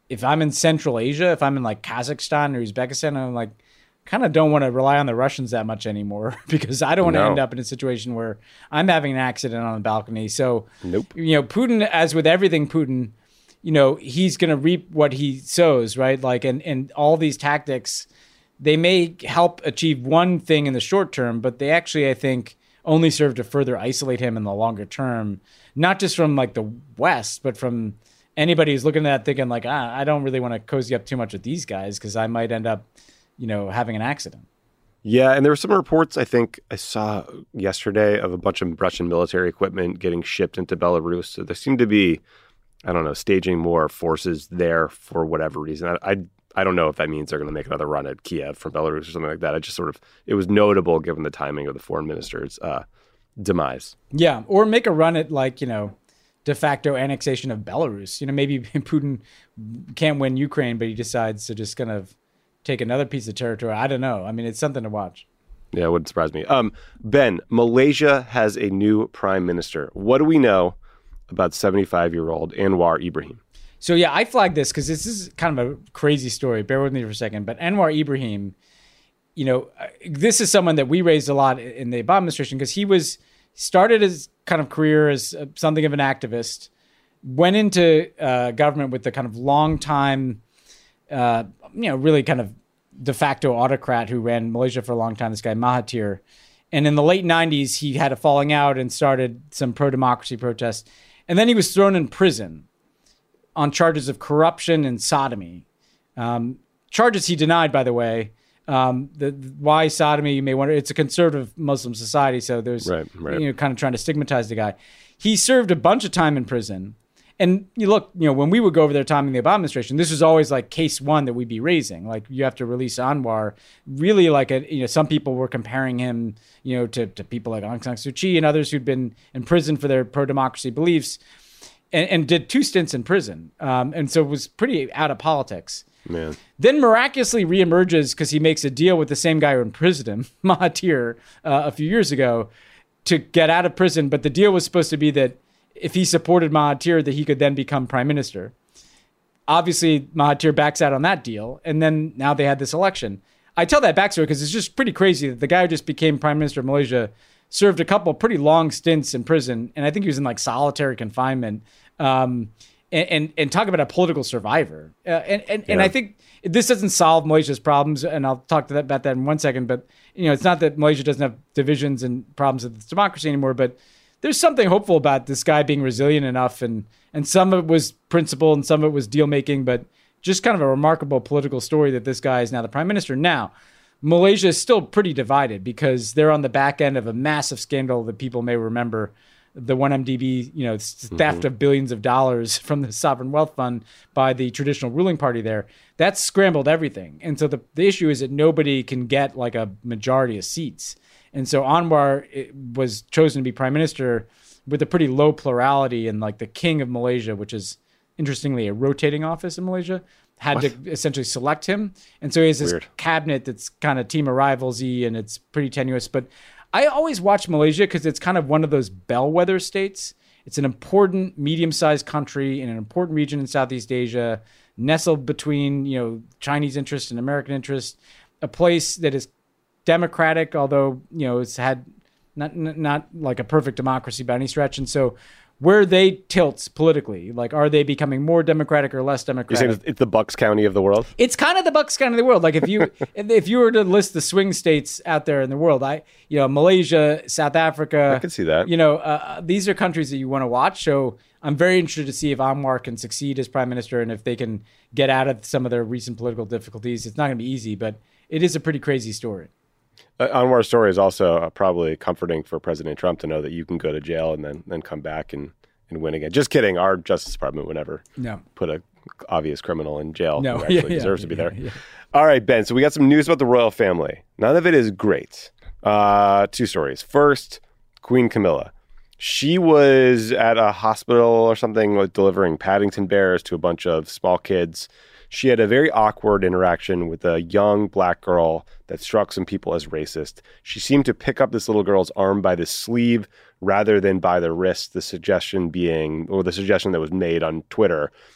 if I'm in Central Asia, if I'm in like Kazakhstan or Uzbekistan, I'm like, kind of don't want to rely on the Russians that much anymore because I don't want to No. end up in a situation where I'm having an accident on the balcony. So, Nope. you know, Putin, as with everything Putin, you know, he's going to reap what he sows, right? Like, and, and all these tactics, they may help achieve one thing in the short term, but they actually, I think, only serve to further isolate him in the longer term, not just from like the West, but from anybody who's looking at that thinking like, ah, I don't really want to cozy up too much with these guys because I might end up, you know, having an accident. Yeah, and there were some reports I think I saw yesterday of a bunch of Russian military equipment getting shipped into Belarus. So there seemed to be, I don't know, staging more forces there for whatever reason. I I, I don't know if that means they're going to make another run at Kiev from Belarus or something like that. I just sort of, it was notable given the timing of the foreign minister's uh, demise. Yeah, or make a run at like, you know, de facto annexation of Belarus. You know, maybe Putin can't win Ukraine, but he decides to just kind of take another piece of territory. I don't know. I mean, it's something to watch. Yeah, it wouldn't surprise me. Um, Ben, Malaysia has a new prime minister. What do we know about seventy-five-year-old Anwar Ibrahim? So, yeah, I flagged this because this is kind of a crazy story. Bear with me for a second. But Anwar Ibrahim, you know, this is someone that we raised a lot in the Obama administration because he was started his kind of career as something of an activist, went into uh, government with the kind of long time, uh, you know, really kind of de facto autocrat who ran Malaysia for a long time, this guy Mahathir. And in the late nineties, he had a falling out and started some pro-democracy protests. And then he was thrown in prison on charges of corruption and sodomy. Um, charges he denied, by the way. Um, the, why sodomy, you may wonder. It's a conservative Muslim society, so there's, right, right. you know, kind of trying to stigmatize the guy. He served a bunch of time in prison. And you look, you know, when we would go over there time in the Obama administration, this was always like case one that we'd be raising. Like, you have to release Anwar. Really, like, a, you know, some people were comparing him, you know, to, to people like Aung San Suu Kyi and others who'd been in prison for their pro-democracy beliefs and, and did two stints in prison. Um, and so it was pretty out of politics. Man. Then miraculously reemerges because he makes a deal with the same guy who imprisoned him, Mahathir, uh, a few years ago to get out of prison. But the deal was supposed to be that if he supported Mahathir, that he could then become prime minister. Obviously, Mahathir backs out on that deal. And then now they had this election. I tell that backstory because it's just pretty crazy that the guy who just became prime minister of Malaysia served a couple pretty long stints in prison. And I think he was in like solitary confinement. Um, and, and, and talk about a political survivor. Uh, and and, Yeah. and I think this doesn't solve Malaysia's problems. And I'll talk to that, about that in one second. But, you know, it's not that Malaysia doesn't have divisions and problems with its democracy anymore, but there's something hopeful about this guy being resilient enough. And, and some of it was principle and some of it was deal making, but just kind of a remarkable political story that this guy is now the prime minister. Now, Malaysia is still pretty divided because they're on the back end of a massive scandal that people may remember, the one M D B, you know, theft mm-hmm. of billions of dollars from the sovereign wealth fund by the traditional ruling party there. That's scrambled everything. And so the, the issue is that nobody can get like a majority of seats. And so Anwar was chosen to be prime minister with a pretty low plurality, and like the king of Malaysia, which is interestingly a rotating office in Malaysia, had what? to essentially select him. And so he has this Weird. cabinet that's kind of team arrivals-y and it's pretty tenuous. But I always watch Malaysia because it's kind of one of those bellwether states. It's an important medium-sized country in an important region in Southeast Asia, nestled between, you know, Chinese interest and American interest, a place that is democratic, although, you know, it's had not not like a perfect democracy by any stretch. And so where they tilt politically, like, are they becoming more democratic or less democratic? You're saying it's the Bucks County of the world? It's kind of the Bucks County of the world. Like, if you if you were to list the swing states out there in the world, I you know, Malaysia, South Africa, I can see that. You know, uh, these are countries that you want to watch. So I'm very interested to see if Anwar can succeed as prime minister and if they can get out of some of their recent political difficulties. It's not going to be easy, but it is a pretty crazy story. Uh, Anwar's story is also uh, probably comforting for President Trump to know that you can go to jail and then then come back and, and win again. Just kidding. Our Justice Department would never no. put a obvious criminal in jail no. who actually yeah, deserves yeah, to be yeah, there. Yeah. All right, Ben. So we got some news about the royal family. None of it is great. Uh, two stories. First, Queen Camilla. She was at a hospital or something like delivering Paddington bears to a bunch of small kids. She had a very awkward interaction with a young black girl that struck some people as racist. She seemed to pick up this little girl's arm by the sleeve rather than by the wrist, the suggestion being, or the suggestion that was made on Twitter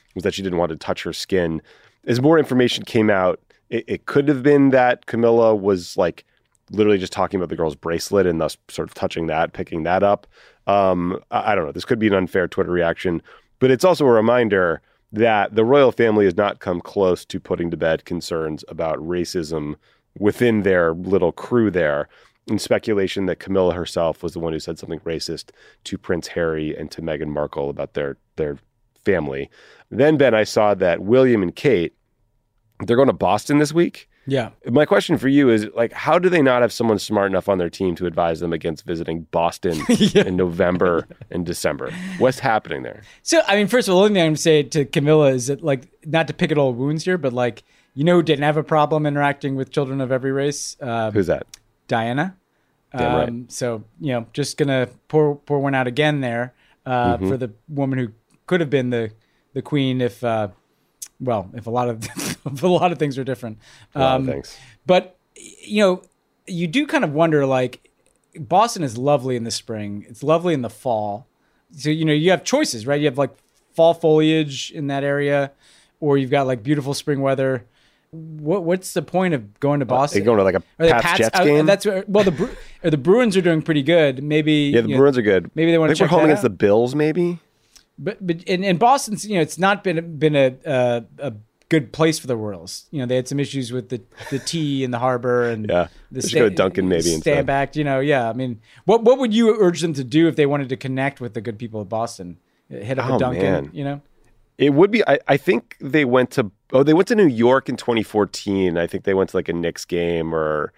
was that she didn't want to touch her skin. As more information came out, it, it could have been that Camilla was like literally just talking about the girl's bracelet and thus sort of touching that, picking that up. Um, I, I don't know. This could be an unfair Twitter reaction, but it's also a reminder that the royal family has not come close to putting to bed concerns about racism within their little crew there, and speculation that Camilla herself was the one who said something racist to Prince Harry and to Meghan Markle about their their family. Then, Ben, I saw that William and Kate, they're going to Boston this week. Yeah. My question for you is, like, how do they not have someone smart enough on their team to advise them against visiting Boston yeah. in November and December? What's happening there? So, I mean, first of all, the only thing I'm going to say to Camilla is that, like, not to pick at old wounds here, but, like, you know who didn't have a problem interacting with children of every race? Um, Who's that? Diana. Damn right. Um, so, you know, just going to pour pour one out again there uh, mm-hmm. for the woman who could have been the, the queen if... Uh, Well, if a lot of if a lot of things are different, a lot um, of things. But you know, you do kind of wonder. Like, Boston is lovely in the spring; it's lovely in the fall. So you know, you have choices, right? You have like fall foliage in that area, or you've got like beautiful spring weather. What what's the point of going to Boston? Are you going to like a Pats, Pats Jets game? Uh, that's where, well, the Bru- or the Bruins are doing pretty good. Maybe yeah, the Bruins know, are good. Maybe they want I to think check we're home that against out. the Bills, maybe. But but in, in Boston, you know, it's not been been a, a a good place for the Royals. You know, they had some issues with the, the tea in the harbor and yeah, the sta- go to Duncan maybe stand back. You know, yeah. I mean, what what would you urge them to do if they wanted to connect with the good people of Boston? Hit up oh, a Duncan. Man. You know, it would be. I, I think they went to oh they went to New York in twenty fourteen. I think they went to like a Knicks game or.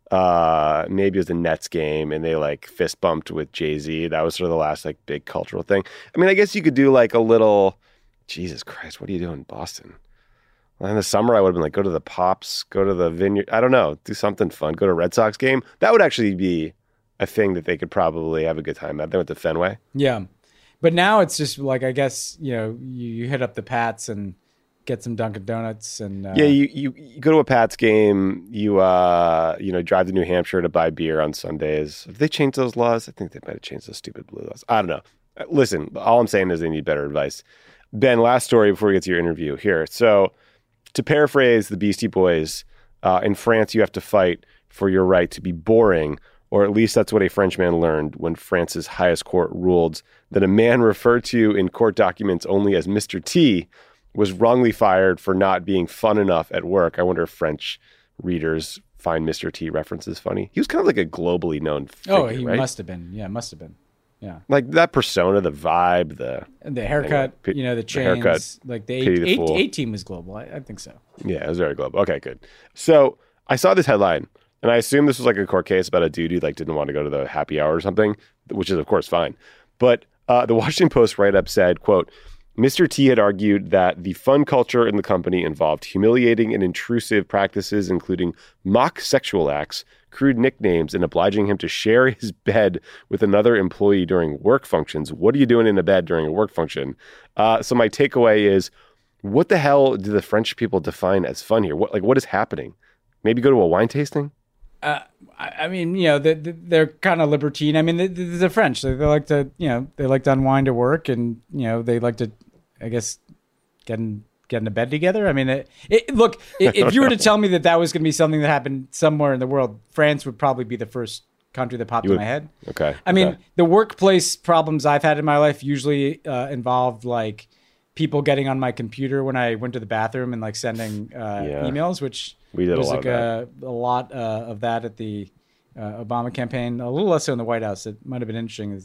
Uh, maybe it was a Nets game and they like fist bumped with Jay-Z. That was sort of the last like big cultural thing. I mean, I guess you could do like a little, Jesus Christ, what are you doing in Boston? Well, in the summer, I would have been like, go to the Pops, go to the Vineyard. I don't know, do something fun, go to a Red Sox game. That would actually be a thing that they could probably have a good time at. They went to Fenway. Yeah. But now it's just like, I guess, you know, you, you hit up the Pats and get some Dunkin' Donuts and uh, yeah, you, you you go to a Pats game. You uh you know drive to New Hampshire to buy beer on Sundays. Have they changed those laws? I think they might have changed those stupid blue laws. I don't know. Listen, all I'm saying is they need better advice. Ben, last story before we get to your interview here. So, to paraphrase the Beastie Boys, uh, in France you have to fight for your right to be boring, or at least that's what a Frenchman learned when France's highest court ruled that a man referred to in court documents only as Mister T was wrongly fired for not being fun enough at work. I wonder if French readers find Mister T references funny. He was kind of like a globally known figure, oh, he right? must have been. Yeah, must have been. Yeah. Like that persona, the vibe, the... And the haircut, anyway, you know, the chains. The haircut, like the pity eight, the eight, fool. eight team was global. I, I think so. Yeah, it was very global. Okay, good. So I saw this headline, and I assumed this was like a court case about a dude who like didn't want to go to the happy hour or something, which is, of course, fine. But uh, the Washington Post write-up said, quote, Mister T had argued that the fun culture in the company involved humiliating and intrusive practices, including mock sexual acts, crude nicknames, and obliging him to share his bed with another employee during work functions. What are you doing in a bed during a work function? Uh, so my takeaway is, what the hell do the French people define as fun here? What like what is happening? Maybe go to a wine tasting? Uh, I I mean, you know, they, they're kind of libertine. I mean, they, they're French. They, they like to, you know, they like to unwind at work, and you know, they like to, I guess, get in get into bed together. I mean, it, it, look, if you were to tell me that that was going to be something that happened somewhere in the world, France would probably be the first country that popped would, in my head. Okay. I mean, okay. the workplace problems I've had in my life usually uh, involved like people getting on my computer when I went to the bathroom and like sending uh, yeah. emails, which we did was a lot like of a, a lot uh, of that at the uh, Obama campaign. A little less so in the White House. It might have been interesting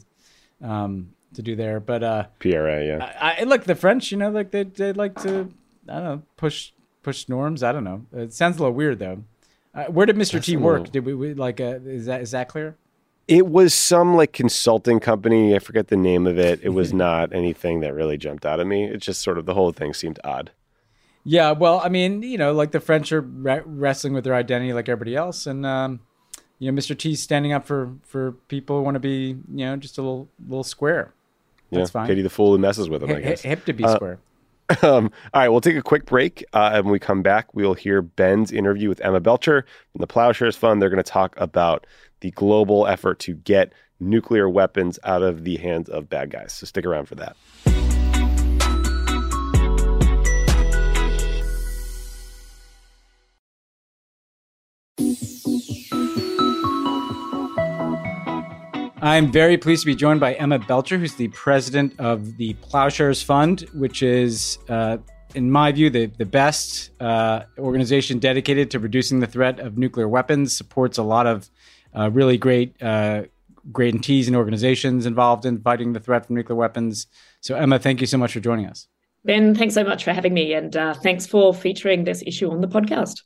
um, to do there, but uh, P R A, yeah. I, I look, the French, you know, like they they like to, I don't know, push push norms. I don't know. It sounds a little weird though. Uh, where did Mister That's T a work? little... Did we, we like? Uh, is that is that clear? It was some like consulting company. I forget the name of it. It was not anything that really jumped out at me. It's just sort of the whole thing seemed odd. Yeah, well, I mean, you know, like the French are re- wrestling with their identity like everybody else, and um, you know, Mister T's standing up for for people who want to be, you know, just a little little square. That's yeah, fine. Pity the fool who messes with him, H- I guess. Hip to be uh, square. Um, all right, we'll take a quick break. Uh, and when we come back, we'll hear Ben's interview with Emma Belcher from the Plowshares Fund. They're going to talk about the global effort to get nuclear weapons out of the hands of bad guys. So stick around for that. I'm very pleased to be joined by Emma Belcher, who's the president of the Ploughshares Fund, which is, uh, in my view, the, the best uh, organization dedicated to reducing the threat of nuclear weapons, supports a lot of uh, really great uh, grantees and organizations involved in fighting the threat from nuclear weapons. So, Emma, thank you so much for joining us. Ben, thanks so much for having me, and uh, thanks for featuring this issue on the podcast.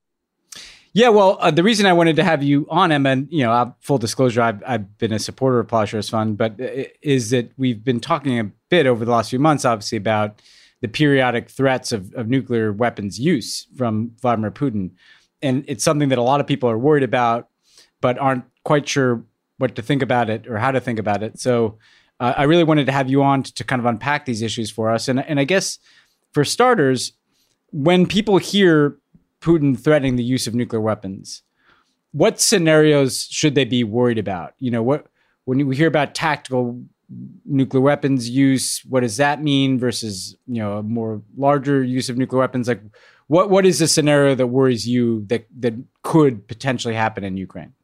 Yeah, well, uh, the reason I wanted to have you on, Emma, and, you know, uh, full disclosure, I've, I've been a supporter of Ploughshares Fund, but is that we've been talking a bit over the last few months, obviously, about the periodic threats of, of nuclear weapons use from Vladimir Putin. And it's something that a lot of people are worried about, but aren't quite sure what to think about it or how to think about it. So uh, I really wanted to have you on to, to kind of unpack these issues for us. And, and I guess, for starters, when people hear Putin threatening the use of nuclear weapons, what scenarios should they be worried about? You know, what when we hear about tactical nuclear weapons use, what does that mean versus, you know, a more larger use of nuclear weapons? Like, what what is the scenario that worries you that that could potentially happen in Ukraine?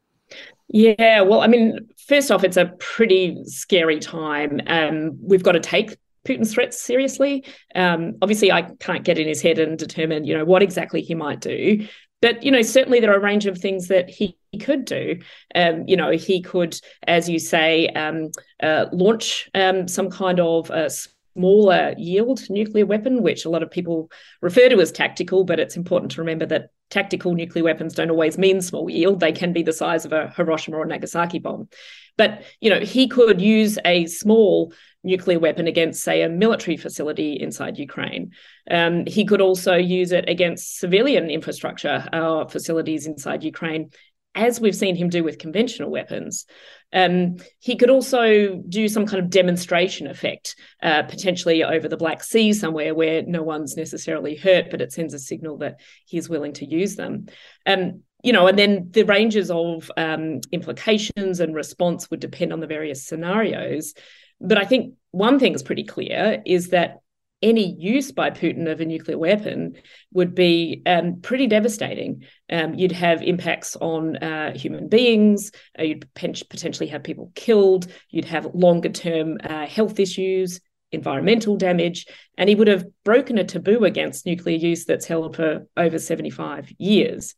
Yeah, well, I mean, first off, it's a pretty scary time. Um, we've got to take Putin's threats seriously. Um, obviously, I can't get in his head and determine, you know, what exactly he might do. But, you know, certainly there are a range of things that he, he could do. Um, you know, he could, as you say, um, uh, launch um, some kind of a smaller yield nuclear weapon, which a lot of people refer to as tactical, but it's important to remember that tactical nuclear weapons don't always mean small yield. They can be the size of a Hiroshima or Nagasaki bomb. But, you know, he could use a small nuclear weapon against, say, a military facility inside Ukraine. Um, he could also use it against civilian infrastructure uh, facilities inside Ukraine, as we've seen him do with conventional weapons. Um, he could also do some kind of demonstration effect, uh, potentially over the Black Sea somewhere where no one's necessarily hurt, but it sends a signal that he's willing to use them. Um, you know, and then the ranges of um, implications and response would depend on the various scenarios. But I think one thing is pretty clear is that any use by Putin of a nuclear weapon would be um, pretty devastating. Um, you'd have impacts on uh, human beings. Uh, you'd potentially have people killed. You'd have longer-term uh, health issues, environmental damage, and he would have broken a taboo against nuclear use that's held for over seventy-five years.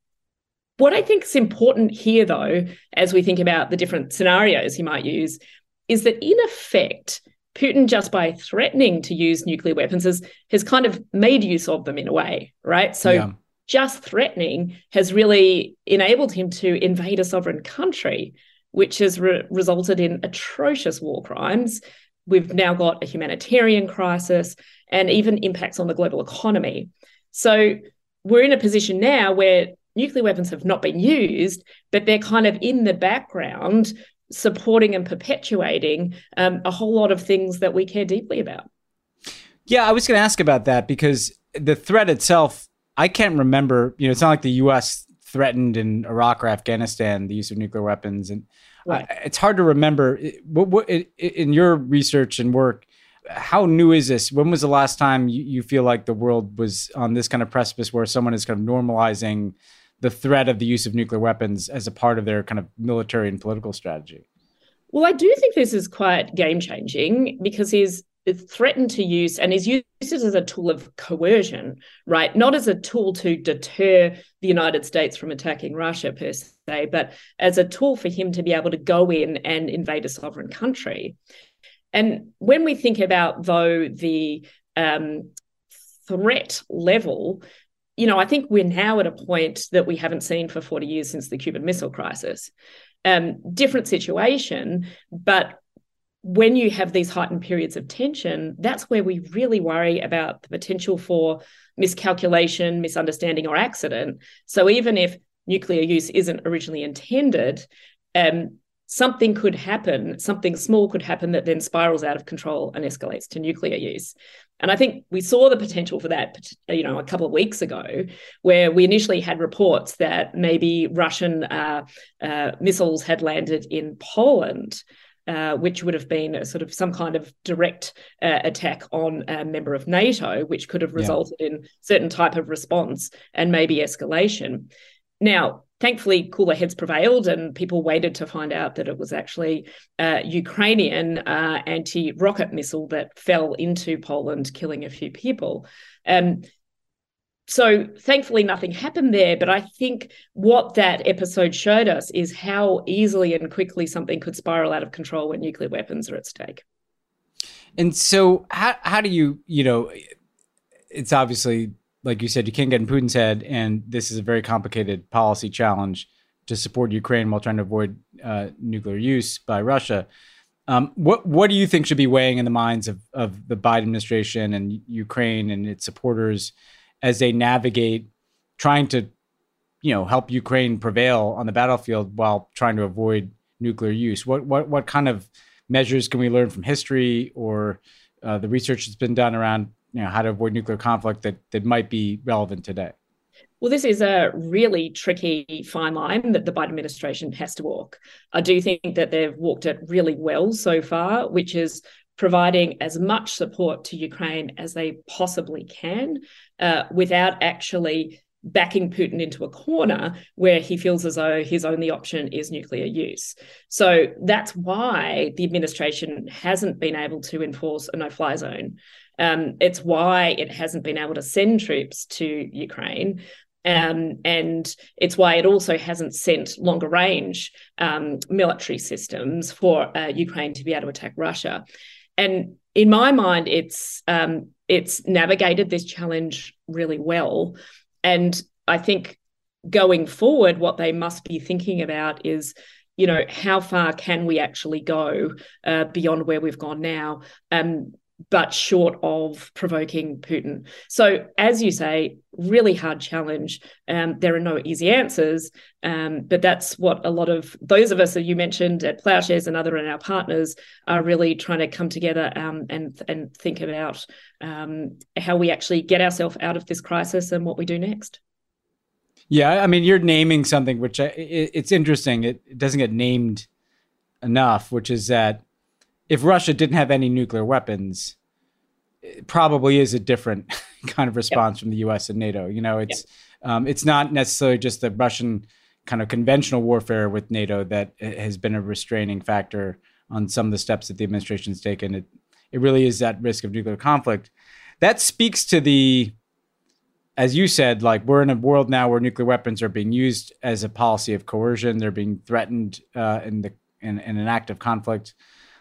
What I think is important here, though, as we think about the different scenarios he might use, is that in effect, Putin, just by threatening to use nuclear weapons, has, has kind of made use of them in a way, right? So yeah. Just threatening has really enabled him to invade a sovereign country, which has re- resulted in atrocious war crimes. We've now got a humanitarian crisis and even impacts on the global economy. So we're in a position now where nuclear weapons have not been used, but they're kind of in the background supporting and perpetuating um, a whole lot of things that we care deeply about. Yeah, I was going to ask about that because the threat itself, I can't remember, you know, it's not like the U S threatened in Iraq or Afghanistan the use of nuclear weapons. And right. I, it's hard to remember. What, what, in your research and work, how new is this? When was the last time you, you feel like the world was on this kind of precipice where someone is kind of normalizing the threat of the use of nuclear weapons as a part of their kind of military and political strategy? Well, I do think this is quite game-changing because he's threatened to use, and he's used it as a tool of coercion, right? Not as a tool to deter the United States from attacking Russia per se, but as a tool for him to be able to go in and invade a sovereign country. And when we think about, though, the um, threat level, you know, I think we're now at a point that we haven't seen for forty years since the Cuban Missile Crisis. Um, different situation, but when you have these heightened periods of tension, that's where we really worry about the potential for miscalculation, misunderstanding, or accident. So even if nuclear use isn't originally intended, um, something could happen, something small could happen that then spirals out of control and escalates to nuclear use. And I think we saw the potential for that, you know, a couple of weeks ago, where we initially had reports that maybe Russian uh, uh, missiles had landed in Poland, uh, which would have been a sort of some kind of direct uh, attack on a member of NATO, which could have resulted yeah. in certain type of response and maybe escalation. Now, thankfully, cooler heads prevailed, and people waited to find out that it was actually a Ukrainian uh, anti-rocket missile that fell into Poland, killing a few people. Um, so thankfully, nothing happened there. But I think what that episode showed us is how easily and quickly something could spiral out of control when nuclear weapons are at stake. And so how how do you, you know, it's obviously, like you said, you can't get in Putin's head, and this is a very complicated policy challenge to support Ukraine while trying to avoid uh, nuclear use by Russia. Um, what what do you think should be weighing in the minds of, of the Biden administration and Ukraine and its supporters as they navigate trying to, you know, help Ukraine prevail on the battlefield while trying to avoid nuclear use? What what what kind of measures can we learn from history or uh, the research that's been done around, you know, how to avoid nuclear conflict that, that might be relevant today? Well, this is a really tricky fine line that the Biden administration has to walk. I do think that they've walked it really well so far, which is providing as much support to Ukraine as they possibly can uh, without actually backing Putin into a corner where he feels as though his only option is nuclear use. So that's why the administration hasn't been able to enforce a no-fly zone. Um, it's why it hasn't been able to send troops to Ukraine. Um, and it's why it also hasn't sent longer range um, military systems for uh, Ukraine to be able to attack Russia. And in my mind, it's um, it's navigated this challenge really well. And I think going forward, what they must be thinking about is, you know, how far can we actually go uh, beyond where we've gone now, um, but short of provoking Putin. So, as you say, really hard challenge. Um, there are no easy answers, um, but that's what a lot of those of us that you mentioned at Ploughshares and other and our partners are really trying to come together um, and and think about um, how we actually get ourselves out of this crisis and what we do next. Yeah, I mean, you're naming something which I, it, it's interesting. It, it doesn't get named enough, which is that if Russia didn't have any nuclear weapons, it probably is a different kind of response yep. from the U S and NATO. You know, it's yep. um, it's not necessarily just the Russian kind of conventional warfare with NATO that has been a restraining factor on some of the steps that the administration's taken. It it really is that risk of nuclear conflict. That speaks to the, as you said, like we're in a world now where nuclear weapons are being used as a policy of coercion. They're being threatened uh, in the in, in an act of conflict.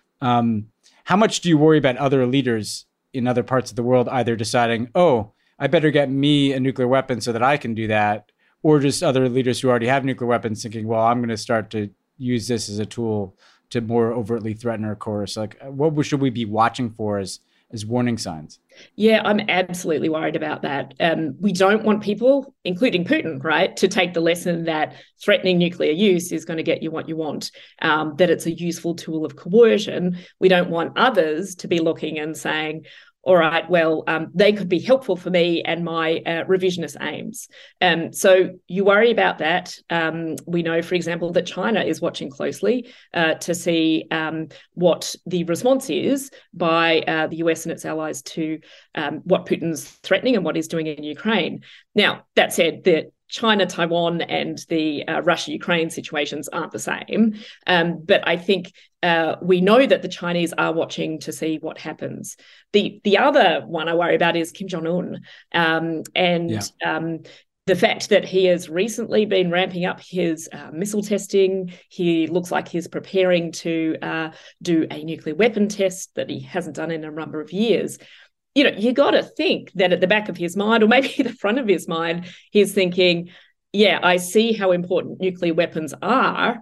Um, how much do you worry about other leaders in other parts of the world either deciding, oh, I better get me a nuclear weapon so that I can do that, or just other leaders who already have nuclear weapons thinking, well, I'm going to start to use this as a tool to more overtly threaten or coerce? Like, what should we be watching for as as warning signs? Yeah, I'm absolutely worried about that. Um, we don't want people, including Putin, right, to take the lesson that threatening nuclear use is going to get you what you want, um, that it's a useful tool of coercion. We don't want others to be looking and saying, all right, well, um, they could be helpful for me and my uh, revisionist aims. Um, so you worry about that. Um, we know, for example, that China is watching closely uh, to see um, what the response is by uh, the U S and its allies to um, what Putin's threatening and what he's doing in Ukraine. Now, that said, the China, Taiwan, and the uh, Russia-Ukraine situations aren't the same. Um, but I think uh, we know that the Chinese are watching to see what happens. The the other one I worry about is Kim Jong-un. Um, and yeah. um, the fact that he has recently been ramping up his uh, missile testing. He looks like he's preparing to uh, do a nuclear weapon test that he hasn't done in a number of years. You know, you got to think that at the back of his mind, or maybe the front of his mind, he's thinking, yeah, I see how important nuclear weapons are.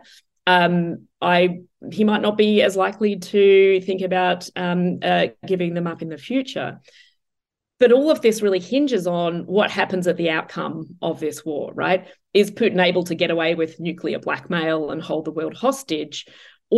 Um, I he might not be as likely to think about um, uh, giving them up in the future. But all of this really hinges on what happens at the outcome of this war, right? Is Putin able to get away with nuclear blackmail and hold the world hostage?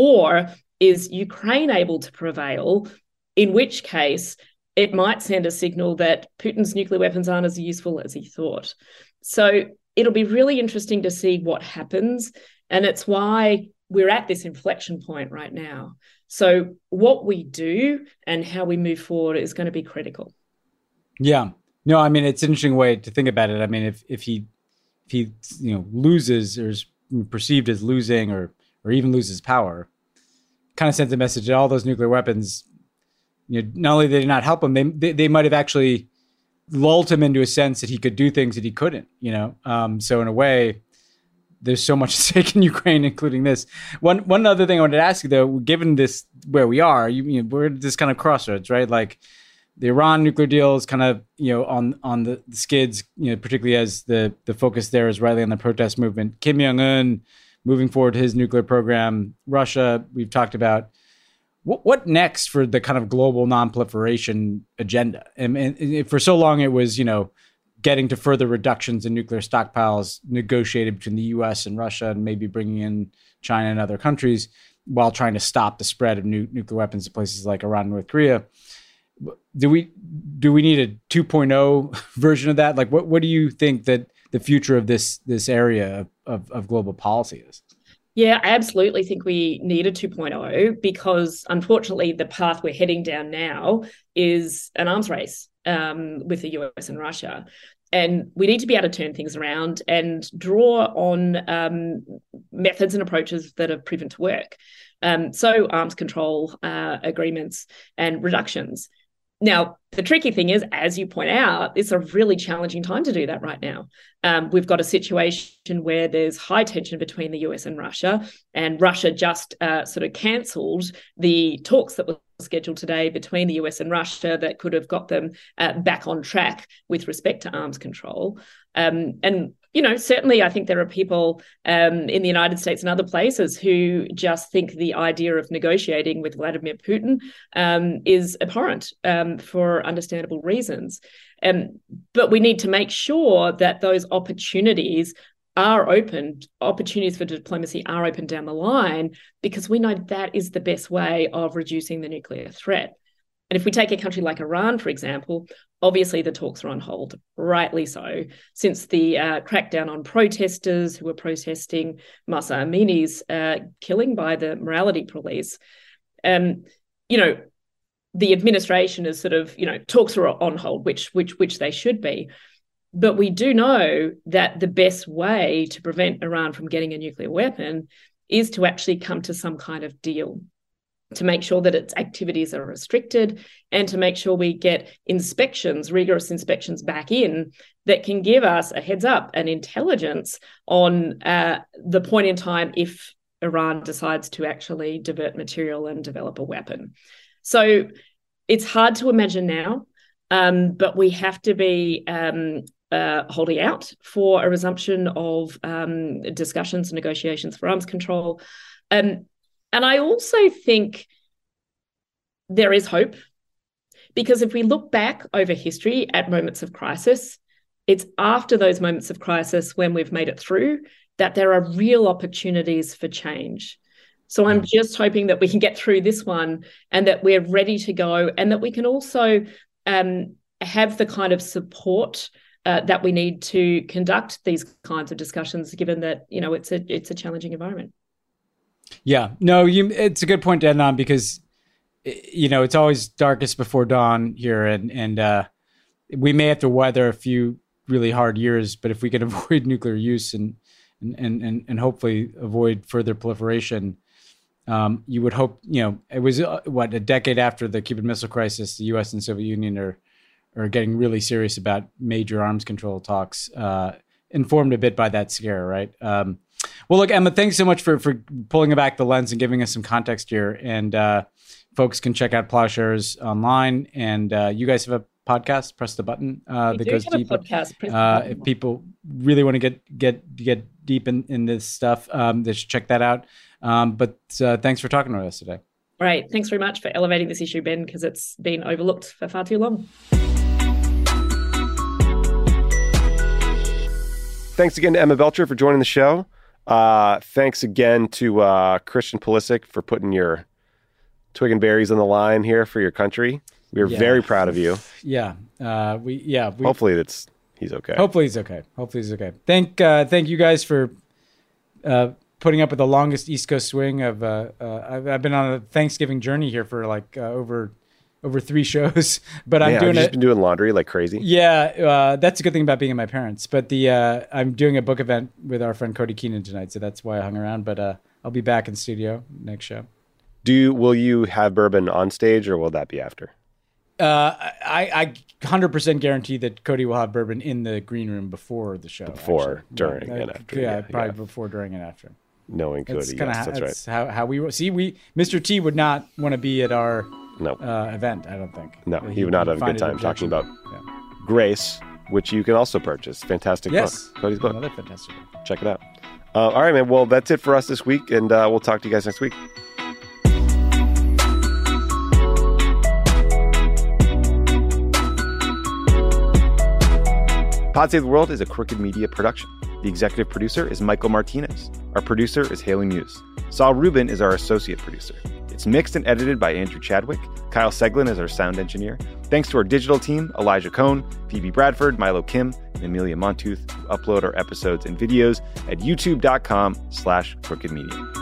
Or is Ukraine able to prevail, in which case it might send a signal that Putin's nuclear weapons aren't as useful as he thought. So it'll be really interesting to see what happens. And it's why we're at this inflection point right now. So what we do and how we move forward is going to be critical. Yeah. No, I mean, it's an interesting way to think about it. I mean, if if he if he you know loses or is perceived as losing or or even loses power, kind of sends a message that all those nuclear weapons, you know, not only did they not help him, they they, they might have actually lulled him into a sense that he could do things that he couldn't. You know, um, so in a way, there's so much at stake in Ukraine, including this. One one other thing I wanted to ask you, though, given this where we are, you, you know, we're at this kind of crossroads, right? Like the Iran nuclear deal is kind of, you know, on on the, the skids, you know, particularly as the the focus there is rightly on the protest movement. Kim Jong-un moving forward his nuclear program. Russia, we've talked about. What, what next for the kind of global non-proliferation agenda? And, and for so long, it was, you know, getting to further reductions in nuclear stockpiles negotiated between the U S and Russia, and maybe bringing in China and other countries while trying to stop the spread of nu- nuclear weapons to places like Iran and North Korea. Do we do we need a two point oh version of that? Like, what, what do you think that the future of this this area of, of, of global policy is? Yeah, I absolutely think we need a two point oh because, unfortunately, the path we're heading down now is an arms race um, with the U S and Russia. And we need to be able to turn things around and draw on um, methods and approaches that have proven to work. Um, so arms control uh, agreements and reductions. Now, the tricky thing is, as you point out, it's a really challenging time to do that right now. Um, we've got a situation where there's high tension between the U S and Russia, and Russia just uh, sort of cancelled the talks that were scheduled today between the U S and Russia that could have got them uh, back on track with respect to arms control. Um, and you know, certainly I think there are people um, in the United States and other places who just think the idea of negotiating with Vladimir Putin um, is abhorrent um, for understandable reasons. Um, but we need to make sure that those opportunities are open, opportunities for diplomacy are open down the line, because we know that is the best way of reducing the nuclear threat. And if we take a country like Iran, for example, obviously the talks are on hold, rightly so, since the uh, crackdown on protesters who were protesting Mahsa Amini's uh, killing by the morality police. Um, you know, the administration is sort of, you know, talks are on hold, which which which they should be. But we do know that the best way to prevent Iran from getting a nuclear weapon is to actually come to some kind of deal, to make sure that its activities are restricted, and to make sure we get inspections, rigorous inspections back in that can give us a heads up and intelligence on uh, the point in time if Iran decides to actually divert material and develop a weapon. So it's hard to imagine now, um, but we have to be um, uh, holding out for a resumption of um, discussions and negotiations for arms control. Um, And I also think there is hope, because if we look back over history at moments of crisis, it's after those moments of crisis when we've made it through that there are real opportunities for change. So I'm just hoping that we can get through this one and that we're ready to go, and that we can also um, have the kind of support uh, that we need to conduct these kinds of discussions, given that, you know, it's a it's a challenging environment. Yeah, no, you, it's a good point to end on, because, you know, it's always darkest before dawn here, and and uh, we may have to weather a few really hard years, but if we can avoid nuclear use and and and and hopefully avoid further proliferation, um, you would hope, you know, it was uh, what, a decade after the Cuban Missile Crisis, the U S and Soviet Union are are getting really serious about major arms control talks, uh, informed a bit by that scare, right? Um, Well, look, Emma, thanks so much for, for pulling back the lens and giving us some context here. And uh, folks can check out Plowshares online. And uh, you guys have a podcast, Press the Button, uh, that goes deep. Podcast, uh, if people really want to get get get deep in, in this stuff, um, they should check that out. Um, but uh, thanks for talking to us today. Right. Thanks very much for elevating this issue, Ben, because it's been overlooked for far too long. Thanks again to Emma Belcher for joining the show. Uh, thanks again to uh, Christian Pulisic for putting your twig and berries on the line here for your country. We are yeah. very proud of you. Yeah, uh, we yeah. We, hopefully that's he's okay. Hopefully he's okay. Hopefully he's okay. Thank uh, thank you guys for uh, putting up with the longest East Coast swing of. Uh, uh, I've, I've been on a Thanksgiving journey here for like uh, over over three shows. But I'm Man, doing have you it. just been doing laundry like crazy? Yeah, uh, that's a good thing about being at my parents'. But the uh, I'm doing a book event with our friend Cody Keenan tonight, so that's why I hung around. But uh, I'll be back in studio next show. Do you, will you have bourbon on stage, or will that be after? Uh, I, I one hundred percent guarantee that Cody will have bourbon in the green room before the show. Before, actually. during, yeah, and after. Yeah, Yeah, probably yeah. before, during, and after. Knowing Cody, It's yes, kinda that's how, right. it's how how we see we Mister T would not want to be at our No, uh, event. I don't think. no, He- he would not he'd have a find good it time talking about objectionable. Yeah. Grace, which you can also purchase. Fantastic Yes, book. Cody's book. Another fantastic book. Check it out. Uh, all right, man. Well, that's it for us this week, and uh, we'll talk to you guys next week. Pod Save the World is a Crooked Media production. The executive producer is Michael Martinez. Our producer is Haley Muse. Saul Rubin is our associate producer. It's mixed and edited by Andrew Chadwick. Kyle Seglin is our sound engineer. Thanks to our digital team, Elijah Cohn, Phoebe Bradford, Milo Kim, and Amelia Montooth, who upload our episodes and videos at youtube.com slash crooked media.